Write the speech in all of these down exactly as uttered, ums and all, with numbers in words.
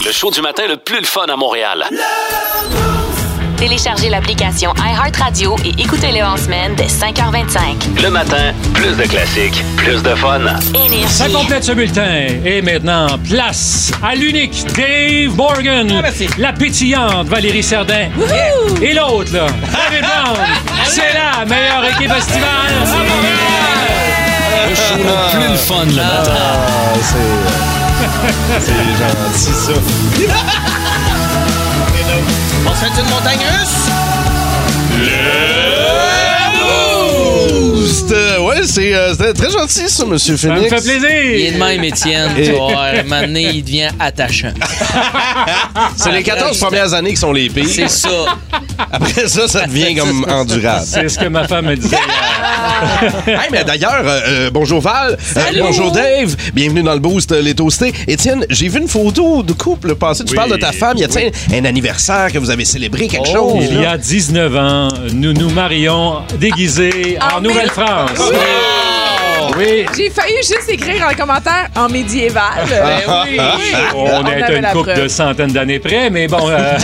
Le show du matin le plus le fun à Montréal. Téléchargez l'application iHeartRadio et écoutez-le en semaine dès cinq heures vingt-cinq. Le matin, plus de classiques, plus de fun. Énergie. Ça complète ce bulletin. Et maintenant, place à l'unique Dave Morgan, Ah, merci. la pétillante Valérie Serdin. Et l'autre, là, David Brown. C'est la meilleure équipe estivale à Montréal. Le show le plus le fun le matin. Ah, c'est... c'est gentil, ça. On se fait une montagne russe? Boost! Ouais, c'est, euh, c'était très gentil, ça, Monsieur Ça me Phoenix. fait plaisir. Il est de même, Étienne. Et- Tu vas voir, à un moment donné, il devient attachant. C'est les quatorze premières années qui sont les pires. C'est ça. Après ça, ça devient comme endurable. C'est ce que ma femme me disait hier. Hey, mais d'ailleurs, euh, euh, bonjour Val, euh, bonjour Dave, bienvenue dans le Boost, euh, les toastés. Étienne, j'ai vu une photo de couple passer. Tu Oui. parles de ta femme. Y a-t-il un, un anniversaire que vous avez célébré, quelque Oh. chose? Il y là? a dix-neuf ans, nous nous marions déguisés en, En Nouvelle-France. Oui. Oui. J'ai failli juste écrire un commentaire en médiéval. Ben oui. On On est avait une la couple preuve. de centaines d'années près, mais bon. euh,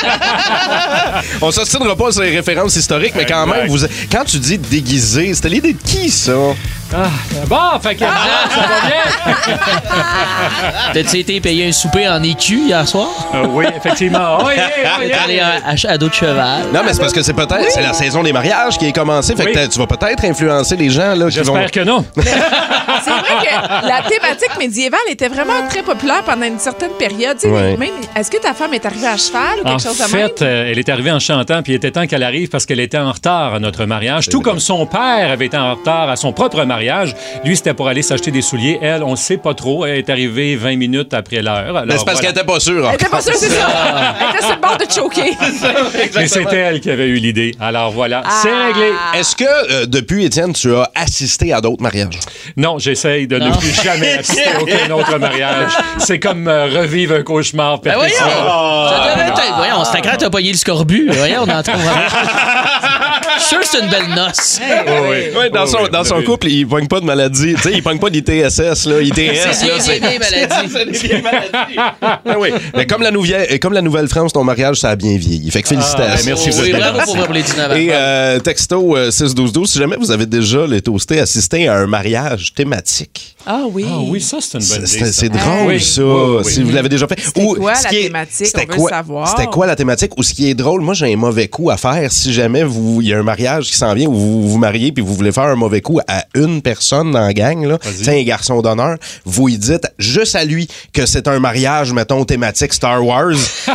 On s'ostinera pas sur les références historiques, mais quand Exact. même, vous, quand tu dis déguisé, c'était l'idée de qui, ça? ah, bon, fait que ça va bien. T'as-tu été payer un souper en écu hier soir? Euh, oui, effectivement. Oui, oui, T'es allé à, à, à dos de cheval. Non, mais c'est parce que c'est peut-être c'est la saison des mariages qui est commencée. Fait que Oui. t'as- tu vas peut-être influencer les gens là, qui vont. J'espère que non. C'est vrai que la thématique médiévale était vraiment très populaire pendant une certaine période. Tu sais, Ouais. même, est-ce que ta femme est arrivée à cheval ou quelque En chose de même? fait, euh, elle est arrivée en chantant, puis il était temps qu'elle arrive parce qu'elle était en retard à notre mariage. Tout comme son père avait été en retard à son propre mariage. Lui, c'était pour aller s'acheter des souliers. Elle, on ne sait pas trop. Elle est arrivée vingt minutes après l'heure. Alors, Mais c'est parce voilà. qu'elle était pas sûre. Elle était pas sûre, c'est ça. Elle était sur le bord de choquer. Mais c'était elle qui avait eu l'idée. Alors voilà, Ah. c'est réglé. Est-ce que euh, depuis, Étienne, tu as assisté à d'autres mariages? Non, j'essaye de ne Non. plus jamais assister à aucun autre mariage. C'est comme euh, revivre un cauchemar Ben voyons! perpétuel. Ça devrait être... Voyons, c'est quand t'as pogné le scorbut. Voyons, on entend vraiment. Je suis sûr que c'est une belle noce. Oh, oui. Oui, dans Oh, son, oui, dans son oui. couple, il pogne pas de maladie. Tu sais, il pogne pas d'I T S S, là. I T S, C'est là. bien, C'est bien, maladie. c'est des vieilles maladies. Ah oui. Mais comme la, Nouvelle, comme la Nouvelle-France, ton mariage, ça a bien vieilli. Fait que félicitations. Ah, ben, merci, vous Oui, êtes bien bravo gentil. pour, pour les dix-neuf ans. Et euh, texto euh, six douze douze, si jamais vous avez déjà, les toastés, assisté à un mariage thématique. Ah oui. Ah oui, ça, c'est une bonne C'est idée. ça. c'est drôle, Oui, ça, oui, oui. si vous l'avez déjà fait. C'était Ou quoi ce la qui est- thématique? c'était On veut quoi- le savoir. C'était quoi la thématique? Ou ce qui est drôle, moi, j'ai un mauvais coup à faire si jamais vous il y a un mariage qui s'en vient ou vous vous mariez puis vous voulez faire un mauvais coup à une personne dans la gang, là, tu sais, un garçon d'honneur, vous y dites juste à lui que c'est un mariage, mettons, thématique Star Wars.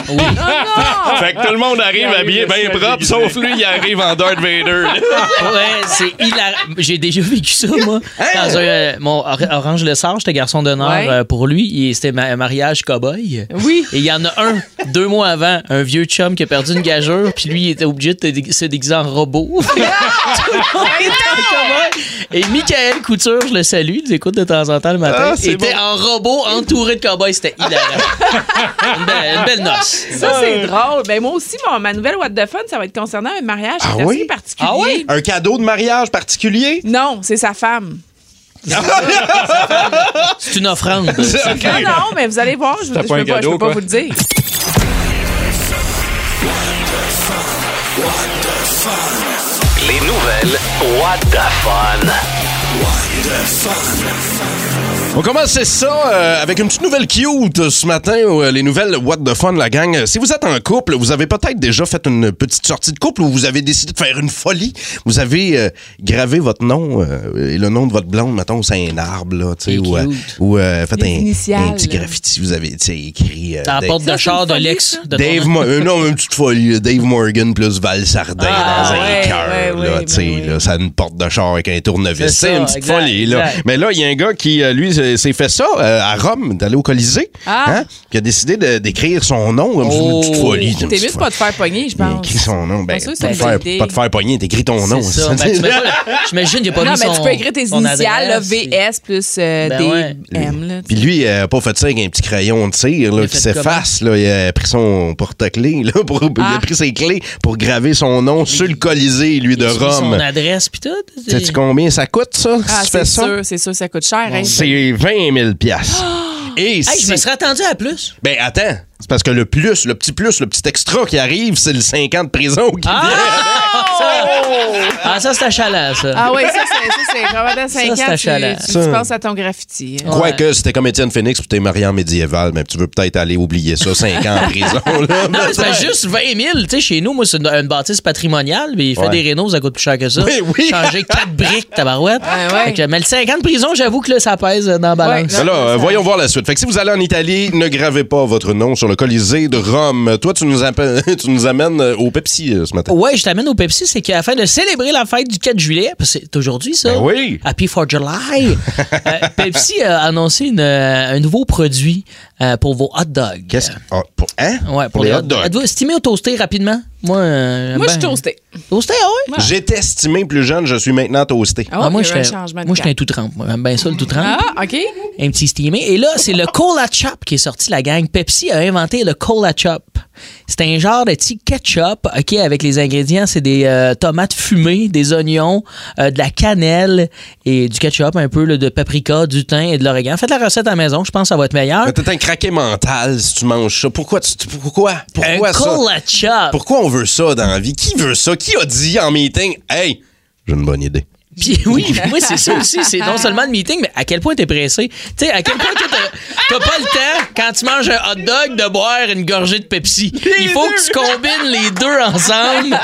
Fait que tout le monde arrive Il habillé arrive bien aussi propre, déguisé. sauf lui, il arrive en Darth Vader. Ouais, c'est hilarant. J'ai déjà vécu ça, moi. Dans un, euh, mon Or- Orange Le Sage, j'étais garçon d'honneur Ouais. euh, pour lui. Et c'était ma- un mariage cow-boy. Oui. Et il y en a un, deux mois avant, un vieux chum qui a perdu une gageure, puis lui, il était obligé de te dé- se déguiser en robot. Tout le monde était en cow-boy. Et Michael Couture, je le salue, il nous écoute de temps en temps le matin, Ah, c'est était bon. en robot entouré de cow-boys. C'était hilarant. une, belle, une belle noce. Ça, c'est drôle. Ben, moi aussi, mon- ma nouvelle What the Fun, ça va être concernant un mariage Ah qui est oui? assez particulier. Ah oui? Un cadeau de mariage particulier? Non, c'est sa femme. C'est une offrande. Ok. Non, non, mais vous allez voir, je ne C'était peux, pas un pas, je cadeau, peux pas quoi. vous le dire. Les nouvelles What the Fun. On commence ça euh, avec une petite nouvelle cute ce matin, euh, les nouvelles What the Fun, la gang. Si vous êtes en couple, vous avez peut-être déjà fait une petite sortie de couple ou vous avez décidé de faire une folie. Vous avez euh, gravé votre nom euh, et le nom de votre blonde, mettons, c'est un arbre, là, tu sais, C'est ou, euh, cute. ou euh, fait Les un, initiales. un petit graffiti. Vous avez, tu sais, écrit... euh, Dans la Dave- porte de Ça, char c'est de une l'ex. folie, de ton Dave, nom. Mo- euh, non, une petite folie. là. Dave Morgan plus Val Sardin Ah, dans un ouais, cœur, ouais, là, ouais, tu sais, ben oui. là, ça a une porte de char avec un tournevis. C'est C'est ça, une petite exact, folie, là. exact. Mais là, il y a un gars qui, euh, lui, s'est s'est fait ça euh, à Rome, d'aller au Colisée, Ah. hein, qui a décidé de- d'écrire son nom comme Oh. une petite folie. une T'es petite mieux de folie. pas te faire pogner, je Il a pense. écrit son nom. Ben, Pas sûr que pas, c'est te une faire, bonne idée. pas te faire pogner, t'écris ton nom. C'est ça. Ben, tu mets pas- J'imagine qu'il n'y a pas Non, mis mais son tu peux écrire tes son initiales, là, adresse, V S plus euh, Ben D ouais. M. Là, Puis lui, il a pas fait ça avec un petit crayon de cire là, Il a qui fait s'efface. Là. Il a pris son porte-clés. Là, pour, Il a Ah. pris ses clés pour graver son nom sur le Colisée, lui, de Il a mis son Rome. adresse puis tout. Sais-tu combien ça coûte, ça, si Ah, tu fais c'est ça? sûr, c'est sûr, ça coûte cher. Hein, C'est vingt mille piastres. Et Hey, si... je me serais attendu à plus. Ben, attends. C'est parce que le plus, le petit plus, le petit extra qui arrive, c'est le cinq ans de prison qui Ah! vient. Ah, ça, c'est achalant, ça. Ah oui, ça, c'est, ça, c'est vraiment dans cinq Ça, ans, c'est tu, achalant. tu, Ça. tu penses à ton graffiti. hein. Quoique, c'était comme Étienne Phoenix, puis t'es marié en médiéval, mais tu veux peut-être aller oublier ça, cinq ans en prison. Là, Non, c'est pas juste vingt mille. Tu sais, chez nous, moi, c'est une, une bâtisse patrimoniale, mais il fait Ouais. des rénaux, ça coûte plus cher que ça. Oui, oui. Changer quatre briques, tabarouette. Ouais, ouais. Fait que, mais le cinq ans de prison, j'avoue que là, ça pèse dans la balance. Ouais, Mais là, euh, voyons voir la suite. Fait que si vous allez en Italie, ne gravez pas votre nom sur le Colisée de Rome. Toi, tu nous, appelles- tu nous amènes euh, au Pepsi euh, ce matin. Ouais, je t'amène au Pepsi, c'est qu'afin de célébrer la fête du quatre juillet, parce que c'est aujourd'hui ça. Ben oui. Happy for July. euh, Pepsi a annoncé une, euh, un nouveau produit euh, pour vos hot dogs. Qu'est-ce que. Ah, pour, hein? Ouais, pour, les hot dogs. Êtes-vous estimé au toasté rapidement? Moi, euh, Moi, ben, je suis toasté. Toasté, ah ouais? J'étais estimé plus jeune, je suis maintenant toasté. Oh, Ah, moi, il y a eu un j'étais changement de moi, j'étais un cap. tout trempe. Moi, j'aime bien ça, le tout trempe. Ah, OK. Un petit steamé. Et là, c'est le Cola Chop qui est sorti, la gang. Pepsi a inventé le Cola Chop. C'est un genre de petit ketchup, OK, avec les ingrédients, c'est des euh, tomates fumées, des oignons, euh, de la cannelle et du ketchup, un peu là, de paprika, du thym et de l'origan. Faites la recette à la maison, je pense que ça va être meilleur. Mais t'es un craqué mental si tu manges ça. Pourquoi? Tu, tu- pourquoi? Pourquoi un ça? Cola Chop. Pourquoi on veut ça dans la vie? Qui veut ça? Qui a dit en meeting, hey, j'ai une bonne idée? Puis oui, moi c'est ça aussi, c'est non seulement le meeting, mais à quel point t'es pressé. Tu sais, à quel point toi, t'as, t'as pas le temps, quand tu manges un hot dog, de boire une gorgée de Pepsi. Il faut que tu combines les deux ensemble.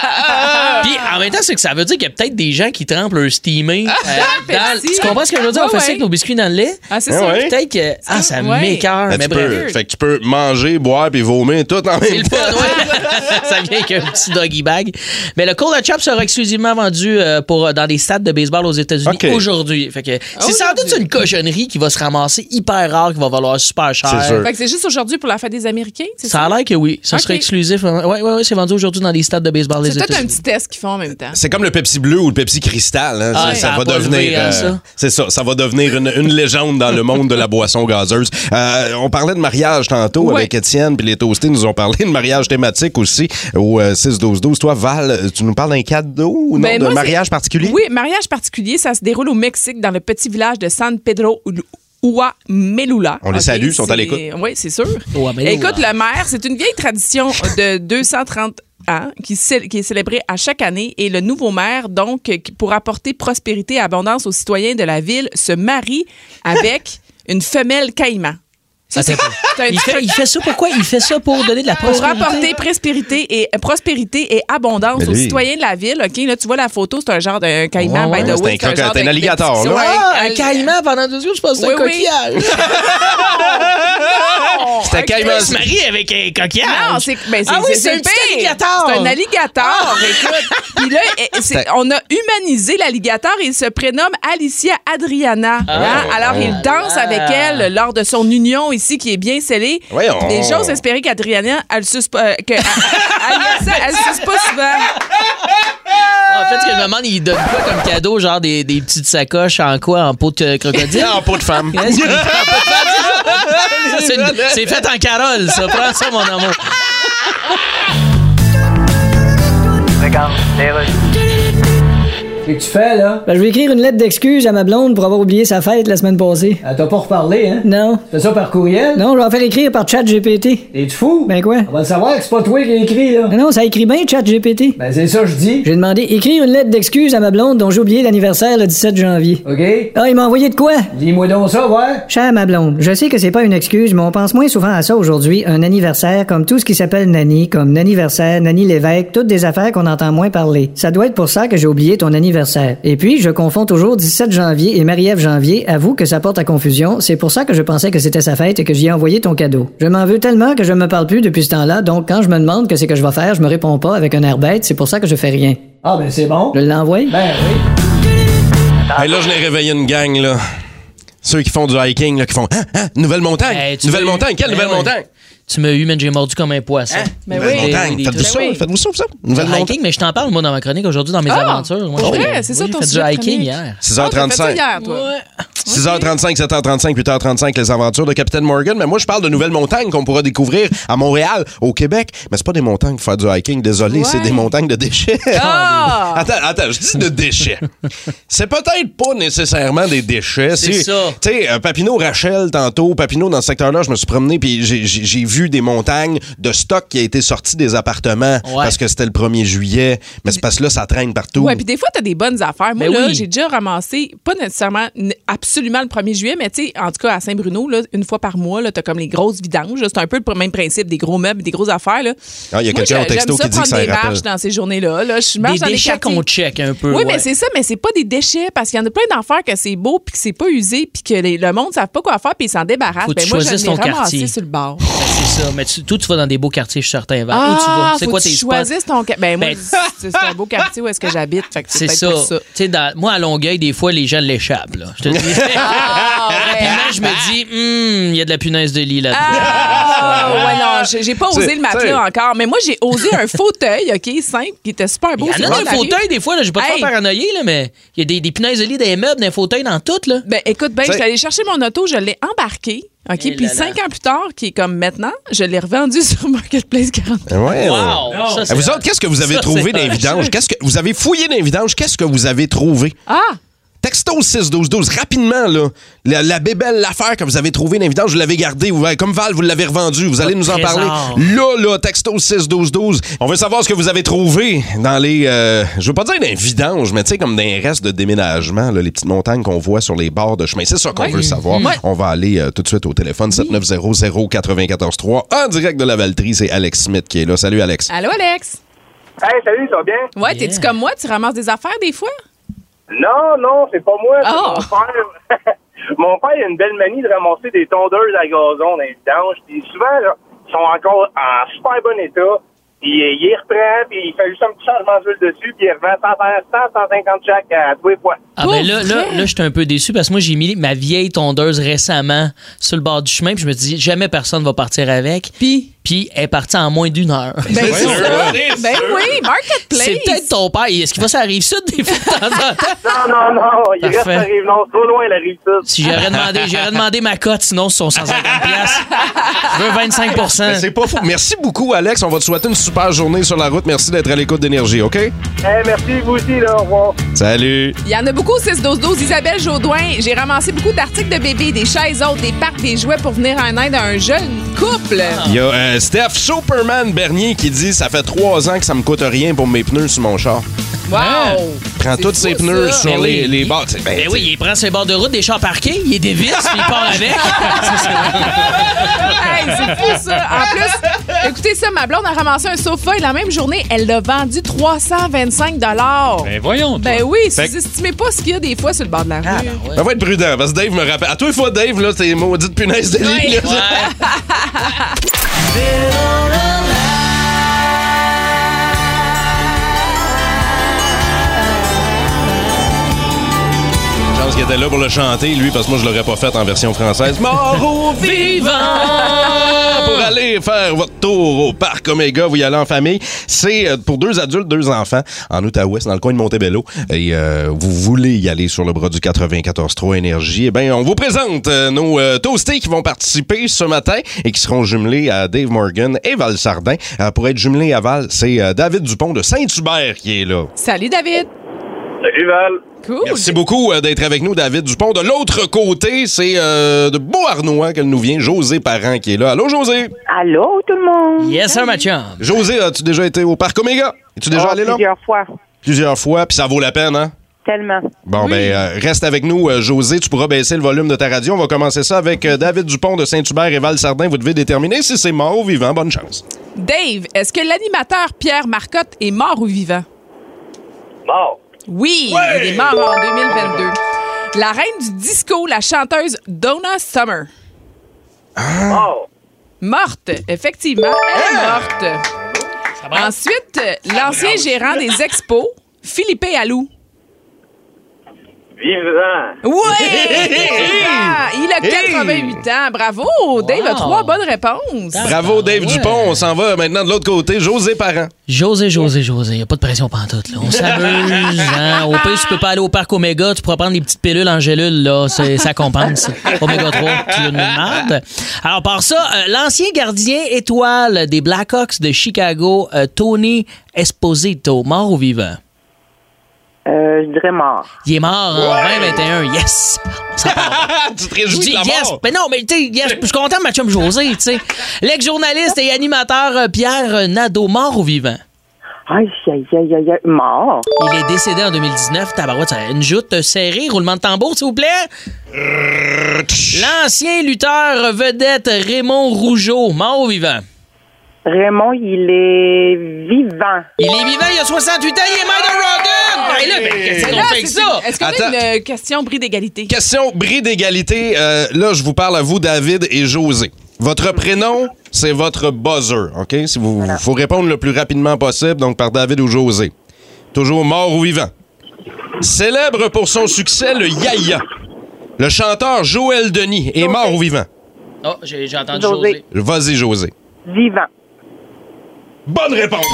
Puis en même temps, c'est que ça veut dire qu'il y a peut-être des gens qui trempent leur steamé. euh, dans- Pepsi. tu comprends ce que je veux dire? On Ouais, fait ça ouais. avec nos biscuits dans le lait. Ah, c'est Ah ça. ouais? Peut-être que ah, ça Ouais. m'écoeure, Ben, mais tu bref. peux, fait que tu peux manger, boire puis vomir tout en C'est même le temps. fun, ouais. Ça vient avec un petit doggy bag. Mais le Cola Chop sera exclusivement vendu euh, pour, euh, dans des stades de baseball aux États-Unis OK. aujourd'hui. Fait que c'est sans doute une cochonnerie qui va se ramasser hyper rare, qui va valoir super cher. C'est sûr. Fait que c'est juste aujourd'hui pour la fête des Américains, c'est ça? Ça a l'air que oui. Ça OK. serait exclusif. Oui, oui, oui, c'est vendu aujourd'hui dans des stades de baseball des C'est peut-être un États-Unis. petit test qu'ils font en même temps. C'est comme le Pepsi bleu ou le Pepsi cristal. Hein. Ah, ça, ça ça a va pas devenir. levé, hein, ça. C'est ça. Ça va devenir une, une légende dans le monde de la boisson gazeuse. Euh, on parlait de mariage tantôt Ouais. avec Étienne, puis les toastés nous ont parlé de mariage thématique aussi au euh, six douze douze. Toi, Val, tu nous parles d'un cadeau ou non, Ben, d'un moi, mariage c'est- particulier? Oui, mariage particulier, ça se déroule au Mexique, dans le petit village de San Pedro Uamelula. On les OK, salue, ils sont à c'est- l'écoute. Oui, c'est sûr. Uamelula. Écoute, le maire, c'est une vieille tradition de deux cent trente ans qui, cé- qui est célébrée à chaque année. Et le nouveau maire, donc, qui- pour apporter prospérité et abondance aux citoyens de la ville, se marie avec une femelle caïman. Ça, c'est C'est un- il, fait, il fait ça pourquoi? Il fait ça pour donner de la Pour prospérité. apporter prospérité et, prospérité et abondance Mais aux lui- citoyens de la ville. OK, là, tu vois la photo, c'est un genre d'un caïman. Ouais, by ouais, the c'est way, un croque- genre c'est un de- alligator, de- là. Ouais, Ah, un euh, caïman pendant deux jours, je pense que c'est Oui, un oui. coquillage. C'était Ok. caïman. Il se marie avec un coquillage. Non, c'est ben, Ah oui, c'est un pire. petit alligator. C'est un alligator, écoute. Puis là, eh, c'est- on a humanisé l'alligator et il se prénomme Alicia Adriana. Hein? Alors, il danse avec elle lors de son union ici qui est bien scellée. Voyons. Et j'ose espérer qu'Adriana, elle suce pas, euh, que, Alicia, elle suce pas souvent. En fait, ce que je me demande, il donne quoi comme cadeau? Genre des, des petites sacoches en quoi? En peau de crocodile? En peau de femme. Hein, c'est- Ça, c'est une- c'est fait en carole, ça. Prends ça, mon amour. Qu'est-ce que tu fais, là? Ben, je vais écrire une lettre d'excuse à ma blonde pour avoir oublié sa fête la semaine passée. Elle t'a pas reparlé, hein? Non. Tu fais ça par courriel? Non, je vais en faire écrire par chat G P T. T'es fou? Ben quoi? On va le savoir que c'est pas toi qui as écrit, là. Ben non, ça écrit bien chat G P T. Ben, c'est ça, je dis. J'ai demandé écrire une lettre d'excuse à ma blonde dont j'ai oublié l'anniversaire le dix-sept janvier. OK? Ah, il m'a envoyé de quoi? Dis-moi donc ça, ouais. Chère ma blonde, je sais que c'est pas une excuse, mais on pense moins souvent à ça aujourd'hui. Un anniversaire, comme tout ce qui s'appelle Nani, comme Naniversaire, Nani l'évêque, toutes des affaires qu'on entend moins parler. Ça doit être pour ça que j'ai oublié ton anniversaire. Et puis, je confonds toujours dix-sept janvier et Marie-Ève janvier. Avoue que ça porte à confusion. C'est pour ça que je pensais que c'était sa fête et que j'y ai envoyé ton cadeau. Je m'en veux tellement que je me parle plus depuis ce temps-là, donc quand je me demande que c'est que je vais faire, je me réponds pas avec un air bête. C'est pour ça que je fais rien. Ah, ben, c'est bon. Je l'envoie? Ben, oui. Hey, là, je l'ai réveillé une gang, là. Ceux qui font du hiking, là, qui font hein, hein, nouvelle montagne. Hey, tu nouvelle veux- montagne. Quelle Ben nouvelle ouais. montagne? Tu m'as eu, man, j'ai mordu comme un poisson. Ben nouvelle oui. montagne. Des- des Faites-vous trucs. ça? Ben oui. Faites-vous ça, ça? Nouvelle Du montagne. hiking, mais je t'en parle, moi, dans ma chronique aujourd'hui, dans mes Ah, aventures. Moi, pour j'ai- vrai? C'est ça oui, ton j'ai fait sujet du de hiking chronique? hier. six Ah, heures t'as fait ça trente-cinq. hier, toi. Ouais. six heures trente-cinq, sept heures trente-cinq, huit heures trente-cinq, les aventures de Capitaine Morgan. Mais moi, je parle de nouvelles montagnes qu'on pourra découvrir à Montréal, au Québec. Mais c'est pas des montagnes pour faire du hiking, désolé, Ouais. c'est des montagnes de déchets. Ah! Attends, attends, je dis de déchets. C'est peut-être pas nécessairement des déchets. C'est ça. Tu sais, euh, Papineau, Rachel, tantôt, Papineau, dans ce secteur-là, je me suis promené puis j'ai, j'ai, j'ai vu des montagnes de stock qui a été sorti des appartements Ouais. parce que c'était le premier juillet. Mais c'est parce que là, ça traîne partout. Ouais, puis des fois, t'as des bonnes affaires. Moi, Ben là, oui. j'ai déjà ramassé, pas nécessairement n- absolument le premier juillet, mais tu sais, en tout cas, à Saint-Bruno, là, une fois par mois, là, t'as comme les grosses vidanges. là. C'est un peu le même principe, des gros meubles, des grosses affaires. Là. Ah, il y a Moi, quelqu'un au j'ai- texto j'aime ça qui dit que prendre ça des rappelle. marches dans ces journées-là. Là. Je marche Des dans les déchets quartiers. qu'on check un peu. Oui, ouais. mais c'est ça, mais c'est pas des déchets parce qu'il y en a plein d'affaires que c'est beau puis que c'est pas usé puis que les- le monde ne savent pas quoi faire puis ils s'en débarrassent. Faut que tu Ben, moi, je choisisses l'ai ton ramassé quartier. sur le bord. Ben, c'est ça. Mais tu, toi, tu vas dans des beaux quartiers, je suis certain, Val. Ah, Où tu vas? C'est faut quoi que tes tu spots? choisisses ton quartier. Ben, moi, Ben- c'est c'est un beau quartier où est-ce que j'habite. Fait que c'est C'est peut-être ça. pour ça. Tu sais, dans- moi, à Longueuil, des fois, les gens l'échappent. Là. Je te dis. Ah, ouais. Rapidement, je me dis, hum, il y a de la punaise de lit là-dedans. Ah, ouais, non, j'ai j'ai pas osé C'est- le matelas encore. Mais moi, j'ai osé un fauteuil, OK, simple, qui était super beau. Il y sur en le a bord dans de le la fauteuil, rue. des fois, là, j'ai pas de Hey. faire paranoïer, là, mais il y a des, des punaises de lit, des meubles, des fauteuils dans tout. Là. Ben, écoute, ben, T'sais- je suis allée chercher mon auto, je l'ai embarqué. OK, Eh puis là là. cinq ans plus tard, qui est comme maintenant, je l'ai revendu sur Marketplace quarante. Ouais, Wow! on- Ça, c'est- Vous autres, qu'est-ce que vous avez ça, trouvé c'est dans les un- vidanges? Qu'est-ce que vous avez fouillé dans les vidanges? Qu'est-ce que vous avez trouvé? Ah! Texto six douze douze, rapidement, là. La, la bébelle, l'affaire que vous avez trouvée dans les vidanges, vous l'avez gardée. Vous- Comme Val, vous l'avez revendue. Vous allez nous en trésor. parler. Là, là, texto six douze douze. On veut savoir ce que vous avez trouvé dans les... euh, je veux pas dire dans les vidanges, mais tu sais, comme dans les restes de déménagement, là, les petites montagnes qu'on voit sur les bords de chemin. C'est ça qu'on Ouais. veut savoir. Ouais. On va aller euh, tout de suite au téléphone. sept neuf zéro zéro quatre quatre trois. En direct de la Valtrie, c'est Alex Smith qui est là. Salut, Alex. Allô, Alex? Hey, salut, ça va bien? Ouais, Yeah. t'es-tu comme moi? Tu ramasses des affaires des fois? Non, non, c'est pas moi, c'est Oh. mon père. Mon père a une belle manie de ramasser des tondeuses à gazon dans les vidanges. Puis souvent, là, ils sont encore en super bon état. Puis euh, il les reprend, puis il fait juste un petit changement d'huile dessus, puis il revend cent, cent cinquante chaque à tous les fois. Ah ben là, Pour là, vrai? là, j'étais un peu déçu parce que moi, j'ai mis ma vieille tondeuse récemment sur le bord du chemin, puis je me dis, jamais personne va partir avec. Puis? Puis elle est partie en moins d'une heure. Ben, c'est sûr. ça. C'est Ben sûr. oui, Marketplace. C'est peut-être ton père. Est-ce qu'il va sur la rive sud des fois de temps en temps? Non, non, non, il reste Parfait. à Rive-Nord, trop loin la Rive-Sud. Si j'aurais demandé, j'aurais demandé ma cote, sinon ce sont cent cinquante piastres. Je veux vingt-cinq pour cent. Mais c'est pas fou. Merci beaucoup, Alex. On va te souhaiter une super journée sur la route. Merci d'être à l'écoute d'Énergie, OK? Eh, merci, vous aussi, là, au revoir. Salut. Il y en a beaucoup, six douze douze. Isabelle Jaudoin, j'ai ramassé beaucoup d'articles de bébés, des chaises hautes, des parcs, des jouets pour venir en aide à un jeune couple. Il y a euh, Steph Superman Bernier qui dit « Ça fait trois ans que ça me coûte rien pour mes pneus sur mon char. Wow! Prends C'est tous ses fou, pneus ça. sur Ben les, oui. les bords. » Ben, Ben oui, il prend ses bords de route, des chars parqués, il est dévisse, puis il part avec. Hey, c'est fou, ça. En plus, écoutez ça, ma blonde a ramassé un sofa et la même journée, elle l'a vendu trois cent vingt-cinq dollars. Ben voyons. toi. Ben oui, Fait vous estimez pas ce qu'il y a des fois sur le bord de la rue. On va être prudent parce que Dave me rappelle. À toi, il faut Dave, là, c'est maudite punaise de lit. Ouais. là. Je pense qu'il était là pour le chanter, lui, parce que moi, je l'aurais pas fait en version française. Mort ou vivant! Pour aller faire votre tour au Parc Omega, vous y allez en famille. C'est euh, pour deux adultes, deux enfants, en Outaouais, c'est dans le coin de Montebello. Et euh, vous voulez y aller sur le bras du quatre-vingt-quatorze trois Énergie, eh bien, on vous présente euh, nos euh, toastés qui vont participer ce matin et qui seront jumelés à Dave Morgan et Val Sardin. Euh, pour être jumelés à Val, c'est euh, David Dupont de Saint-Hubert qui est là. Salut, David. Salut, Val. Cool. Merci beaucoup euh, d'être avec nous, David Dupont. De l'autre côté, c'est euh, de Beauharnois qu'elle nous vient, José Parent qui est là. Allô, José? Allô, tout le monde? Yes, sir, ma chum. José, as-tu déjà été au Parc Omega? Es-tu déjà Oh, allé là? plusieurs fois. Plusieurs fois, puis ça vaut la peine, hein? Tellement. Bon, ben, euh, reste avec nous, euh, José. Tu pourras baisser le volume de ta radio. On va commencer ça avec euh, David Dupont de Saint-Hubert et Val Sardin. Vous devez déterminer si c'est mort ou vivant. Bonne chance. Dave, est-ce que l'animateur Pierre Marcotte est mort ou vivant? Mort. Oui, il est mort en deux mille vingt-deux. La reine du disco, la chanteuse Donna Summer. Mort. Morte, effectivement, elle est morte. Ensuite, l'ancien gérant des expos, Philippe Allou. Vivant. Oui! Il a quatre-vingt-huit ans. Bravo! Dave a trois bonnes réponses. Bravo, Dave Dupont. On s'en va maintenant de l'autre côté. José Parent. José, José, José. Y a pas de pression pantoute, là. On s'amuse, hein. Au pire, tu peux pas aller au parc Oméga, tu pourras prendre des petites pilules en gélule, là. C'est, ça compense. Oméga trois, tu nous demandes. Alors, par ça, euh, l'ancien gardien étoile des Blackhawks de Chicago, euh, Tony Esposito, mort ou vivant? Euh, je dirais mort. Il est mort en vingt vingt et un, yes! Ça part. Tu te réjouis de la yes. mort? Ben non, mais tu sais, yes, je suis content de ma chum José, tu sais. L'ex-journaliste et animateur euh, Pierre Nadeau, mort ou vivant? Aïe, aïe, aïe, aïe, aïe, mort. Il est décédé en deux mille dix-neuf. Tabarouette, ça a une joute serrée. Roulement de tambour, s'il vous plaît. L'ancien lutteur vedette Raymond Rougeau, mort ou vivant? Raymond, il est vivant. Il est vivant, il a soixante-huit ans, il est maire de Rawdon! Et là, ben, qu'est-ce qu'on Là, fait avec c'est- ça? Est-ce qu'on Attends. a une question bris d'égalité? Question bris d'égalité. Euh, là, je vous parle à vous, David et José. Votre prénom, c'est votre buzzer, OK? Si vous, faut répondre le plus rapidement possible, donc par David ou José. Toujours mort ou vivant. Célèbre pour son succès, le Yaya. Le chanteur Joël Denis est mort ou vivant? Oh, j'ai, j'ai entendu José. José. Vas-y, José. Vivant. Bonne réponse!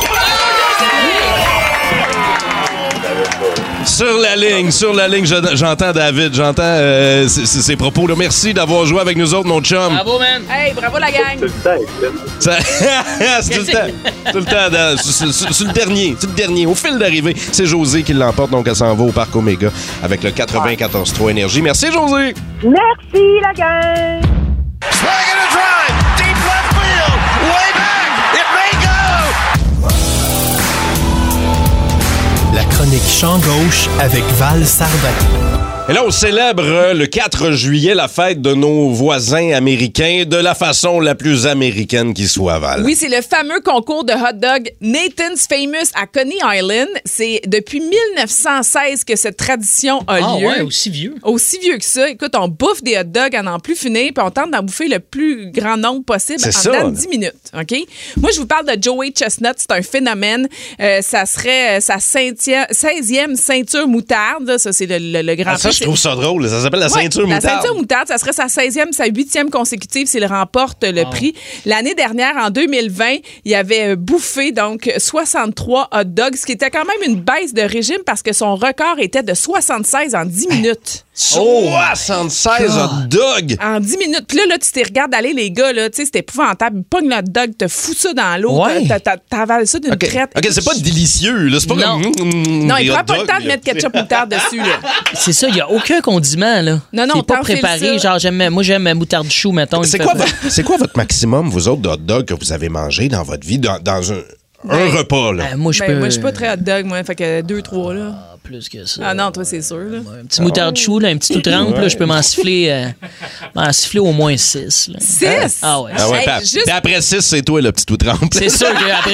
Sur la ligne, sur la ligne, je- j'entends David, j'entends euh, ses, ses- ses propos. Là. Merci d'avoir joué avec nous autres, mon chum. Bravo, man! Hey, bravo la gang! Ça- c'est tout le temps. Tout le temps. dans- C'est c'est- c'est le dernier. C'est le dernier. Au fil d'arrivée, c'est José qui l'emporte. Donc, elle s'en va au Parc Oméga avec le quatre-vingt-quatorze trois Énergie. Merci, José. Merci, la gang. La chronique Champ Gauche avec Val Sardin. Et là, on célèbre euh, le quatre juillet la fête de nos voisins américains de la façon la plus américaine qui soit, Val. Oui, c'est le fameux concours de hot dog Nathan's Famous à Coney Island. C'est depuis mille neuf cent seize que cette tradition a Ah lieu. ouais, aussi vieux. Aussi vieux que ça. Écoute, on bouffe des hot dogs à n'en plus finir, puis on tente d'en bouffer le plus grand nombre possible C'est en ça, dedans de là. dix minutes. OK? Moi, je vous parle de Joey Chestnut. C'est un phénomène. Euh, ça serait euh, sa ceintième- seizième ceinture moutarde. là. Ça, c'est le, le- le grand Ah, ça, prix. je trouve ça drôle. Ça s'appelle la Ouais, ceinture La moutarde. ceinture moutarde, ça serait sa seizième, sa huitième consécutive s'il remporte le prix. L'année dernière, en deux mille vingt, il avait euh, bouffé donc soixante-trois hot dogs, ce qui était quand même une baisse de régime parce que son record était de soixante-seize en dix minutes. soixante-seize hot dogs! En dix minutes. Puis là, là, tu t'es regardé aller, les gars, là, tu sais, c'était épouvantable. Pogne le hot dog, te fous ça dans l'eau, Ouais. t'a- t'a- t'avales ça d'une OK, traite. OK, c'est pas délicieux. Là. C'est pas Non. comme... mm, Non, des il hot prend pas le dogs, temps de là. mettre ketchup moutarde dessus, là. C'est ça, il n'y a aucun condiment, là. Non, non, c'est pas t'enfiles préparé. ça. Genre, j'aime, moi, j'aime moutarde chou, mettons. il C'est me quoi, fait- votre, c'est quoi votre maximum, vous autres, de hot dog que vous avez mangé dans votre vie, dans, dans un, un Ben, repas? Là? Euh, moi, je Ben, peux. moi, je suis pas très hot dog, moi. Fait que deux, trois, là. Plus que ça. Ah non, toi, c'est sûr, là. Un petit moutarde chou, là, un petit tout trempe, là, je peux m'en siffler, euh, m'en siffler au moins six. Là. Six? Ah ouais. Ah ouais, Hey, puis ap- juste- puis après six, c'est toi le petit tout trempe. C'est sûr qu'après,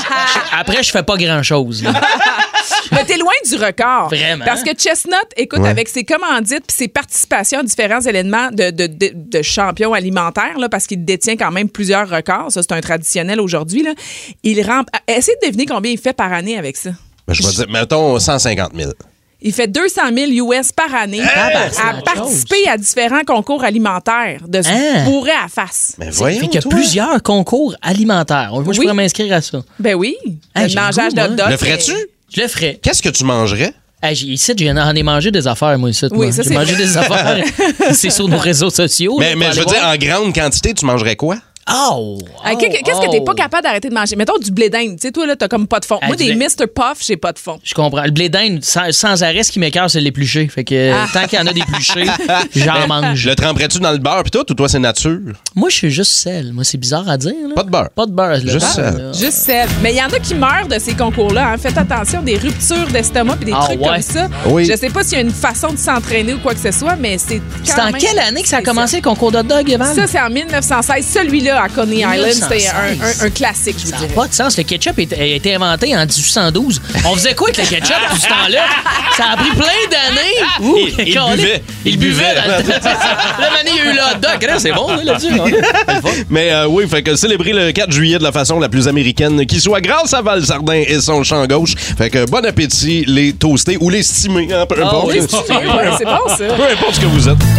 je- après, je fais pas grand-chose. là. Mais t'es loin du record. Vraiment. Parce que Chestnut, écoute, Ouais. avec ses commandites puis ses participations à différents éléments de, de, de, de champion alimentaire, là, parce qu'il détient quand même plusieurs records, ça c'est un traditionnel aujourd'hui, là, il rem... Essayez de deviner combien il fait par année avec ça. Ben, je vais dire, mettons cent cinquante mille. Il fait deux cent mille U S par année c'est à autre participer à différents concours alimentaires de se Hein? bourrer à face. Mais voyons, Fait qu'il y a toi. plusieurs concours alimentaires. Moi, je Oui. pourrais m'inscrire à ça. Ben oui, Hey, le j'ai le mangeage goût, de hot moi. dog. Le ferais-tu? Je le ferais. Qu'est-ce que tu mangerais? Hey, j'ai- ici, j'en ai mangé des affaires, moi, ici. Oui, moi. ça, J'ai c'est mangé vrai. des affaires. C'est sur nos réseaux sociaux. Mais, là, mais pour je veux aller dire, voir. en grande quantité, tu mangerais quoi? Oh! Hey, oh, qu'est- Qu'est-ce que t'es oh. pas capable d'arrêter de manger? Mettons du blé d'Inde. Tu sais, toi, là, t'as comme pas de fond. Ah, Moi, du des blé- mister Puff, j'ai pas de fond. Je comprends. Le blé d'Inde, sans, sans arrêt, ce qui m'écoeure, c'est l'éplucher. Fait que Ah. tant qu'il y en a d'épluchés, j'en mange. Le tremperais-tu dans le beurre pis tout, ou toi, c'est nature? Moi, je suis juste sel. Moi, c'est bizarre à dire. Là. Pas de beurre. Pas de beurre. le Juste beurre, sel. là. Juste sel. Mais il y en a qui meurent de ces concours-là. Hein. Faites attention, des ruptures d'estomac et des Ah, trucs ouais. comme ça. Oui. Je sais pas s'il y a une façon de s'entraîner ou quoi que ce soit, mais c'est quand C'est en même quelle année que ça a spécial. commencé le concours d'hot dog, Evan? Ça, c'est en mille neuf cent seize. Celui-là, là, à Coney mille neuf Island, cent c'était seize. un, un, un classique, je vous Ça n'a dirais. pas de sens. Le ketchup est- a été inventé en dix-huit cent douze. On faisait quoi avec le ketchup tout ce temps-là? Ça a pris plein d'années. Ouh, Il- il calé. buvait. Il Il buvait. buvait. Dans le temps. Là, Mané, il y a eu le hot dog. C'est bon, là, là-dessus. hein? Mais euh, oui, fait que célébrer le quatre juillet de la façon la plus américaine qui soit grâce à Val Sardin et son champ gauche. Fait que bon appétit, les toastés ou les stimés, hein, peu Ah, importe. les stimés, ouais, c'est bon, ça. Peu importe ce que vous êtes.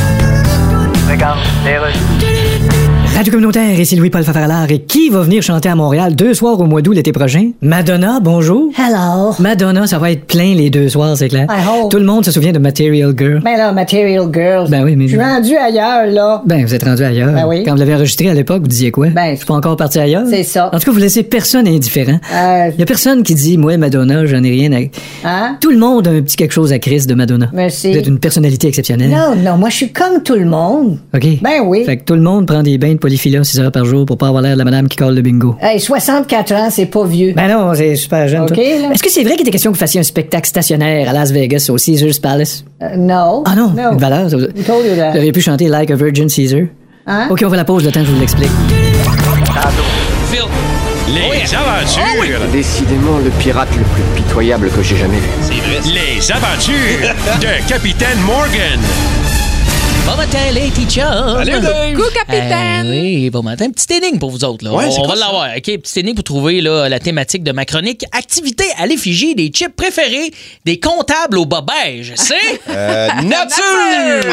Radio communautaire, ici Louis-Paul Fafaralard. Et qui va venir chanter à Montréal deux soirs au mois d'août l'été prochain? Madonna, bonjour. Hello. Madonna, ça va être plein les deux soirs, c'est clair. I hope. Tout le monde se souvient de Material Girl. Ben là, Material Girl. Ben oui, mais... Je suis rendu ailleurs, là. Ben, vous êtes rendu ailleurs. Ben oui. Quand vous l'avez enregistré à l'époque, vous disiez quoi? Ben, je suis pas encore parti ailleurs. C'est ça. En tout cas, vous laissez personne indifférent. Euh, Il y a personne qui dit, moi, Madonna, j'en ai rien à... hein? Tout le monde a un petit quelque chose à Chris de Madonna. Merci. Vous êtes une personnalité exceptionnelle. Non, non, moi, je suis comme tout le monde. OK. Ben oui. Fait que tout le monde prend des bains de polyphila six heures par jour pour pas avoir l'air de la madame qui colle le bingo. Hey, soixante-quatre ans, c'est pas vieux. Ben non, c'est super jeune. OK, toi. là. Est-ce que c'est vrai qu'il était question que vous fassiez un spectacle stationnaire à Las Vegas au Caesars Palace? Euh, no. Ah non, No. une valeur. Ça. Vous Who told you that? vous auriez pu chanter Like a Virgin Caesar. Hein? OK, on va la pause le temps que je vous l'explique. Phil. Les aventures. Décidément le pirate le plus pitoyable que j'ai jamais vu. Les aventures de Capitaine Morgan. Bon matin, les teachers. Salut, Dave. Coucou, capitaine! Euh, oui, bon matin. Petite énigme pour vous autres. Là. Ouais, on c'est on quoi va ça? l'avoir. OK, petite énigme pour trouver là, la thématique de ma chronique. Activité à l'effigie des chips préférés des comptables au bas beige. C'est... Euh, nature!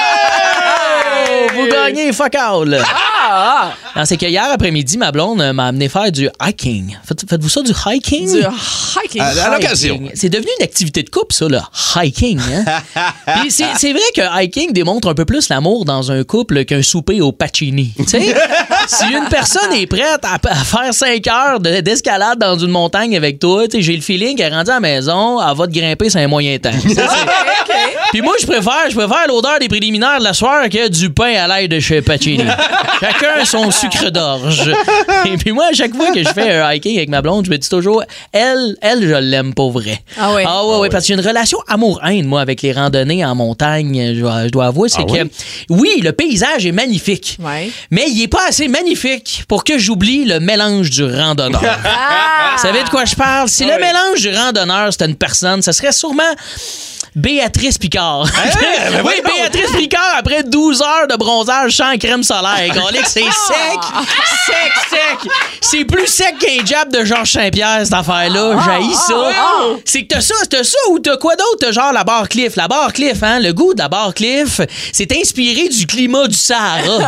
Oh, vous gagnez fuck all. Ah! Non, c'est que hier après-midi, ma blonde euh, m'a amené faire du hiking. Faites- Faites-vous ça, du hiking? Du hiking. À, à l'occasion. Hiking. C'est devenu une activité de couple, ça, le hiking. Hein? Puis c'est, c'est vrai que hiking démontre un peu plus l'amour dans un couple qu'un souper au Pacini. Tu sais, si une personne est prête à, à faire cinq heures de- d'escalade dans une montagne avec toi, tu sais, j'ai le feeling qu'elle est rendue à la maison, elle va te grimper sur un moyen temps. Ça, c'est- Puis moi, je préfère, je préfère l'odeur des préliminaires de la soirée que du pain à l'ail de chez Pacini. Chacun son sucre d'orge. Et puis moi, à chaque fois que je fais un hiking avec ma blonde, je me dis toujours, elle, elle, je l'aime pas vrai. Ah oui. Ah ouais, ouais, parce que j'ai une relation amour-haine, moi, avec les randonnées en montagne, je dois, je dois avouer. C'est Ah que, oui? oui, le paysage est magnifique, Ouais. mais il est pas assez magnifique pour que j'oublie le mélange du randonneur. Ah! Vous savez de quoi je parle? Si le mélange du randonneur, c'était une personne, ça serait sûrement Béatrice Picard. ben oui, voyons. Béatrice Picard, après douze heures de bronzage sans crème solaire. Golic, c'est sec, sec, sec. C'est plus sec qu'un jab de Georges Saint-Pierre, cette affaire-là. J'haïs ça. C'est que t'as ça, t'as ça ou t'as quoi d'autre? T'as genre la barre Cliff. La barre Cliff, hein? Le goût de la barre Cliff, c'est inspiré du climat du Sahara.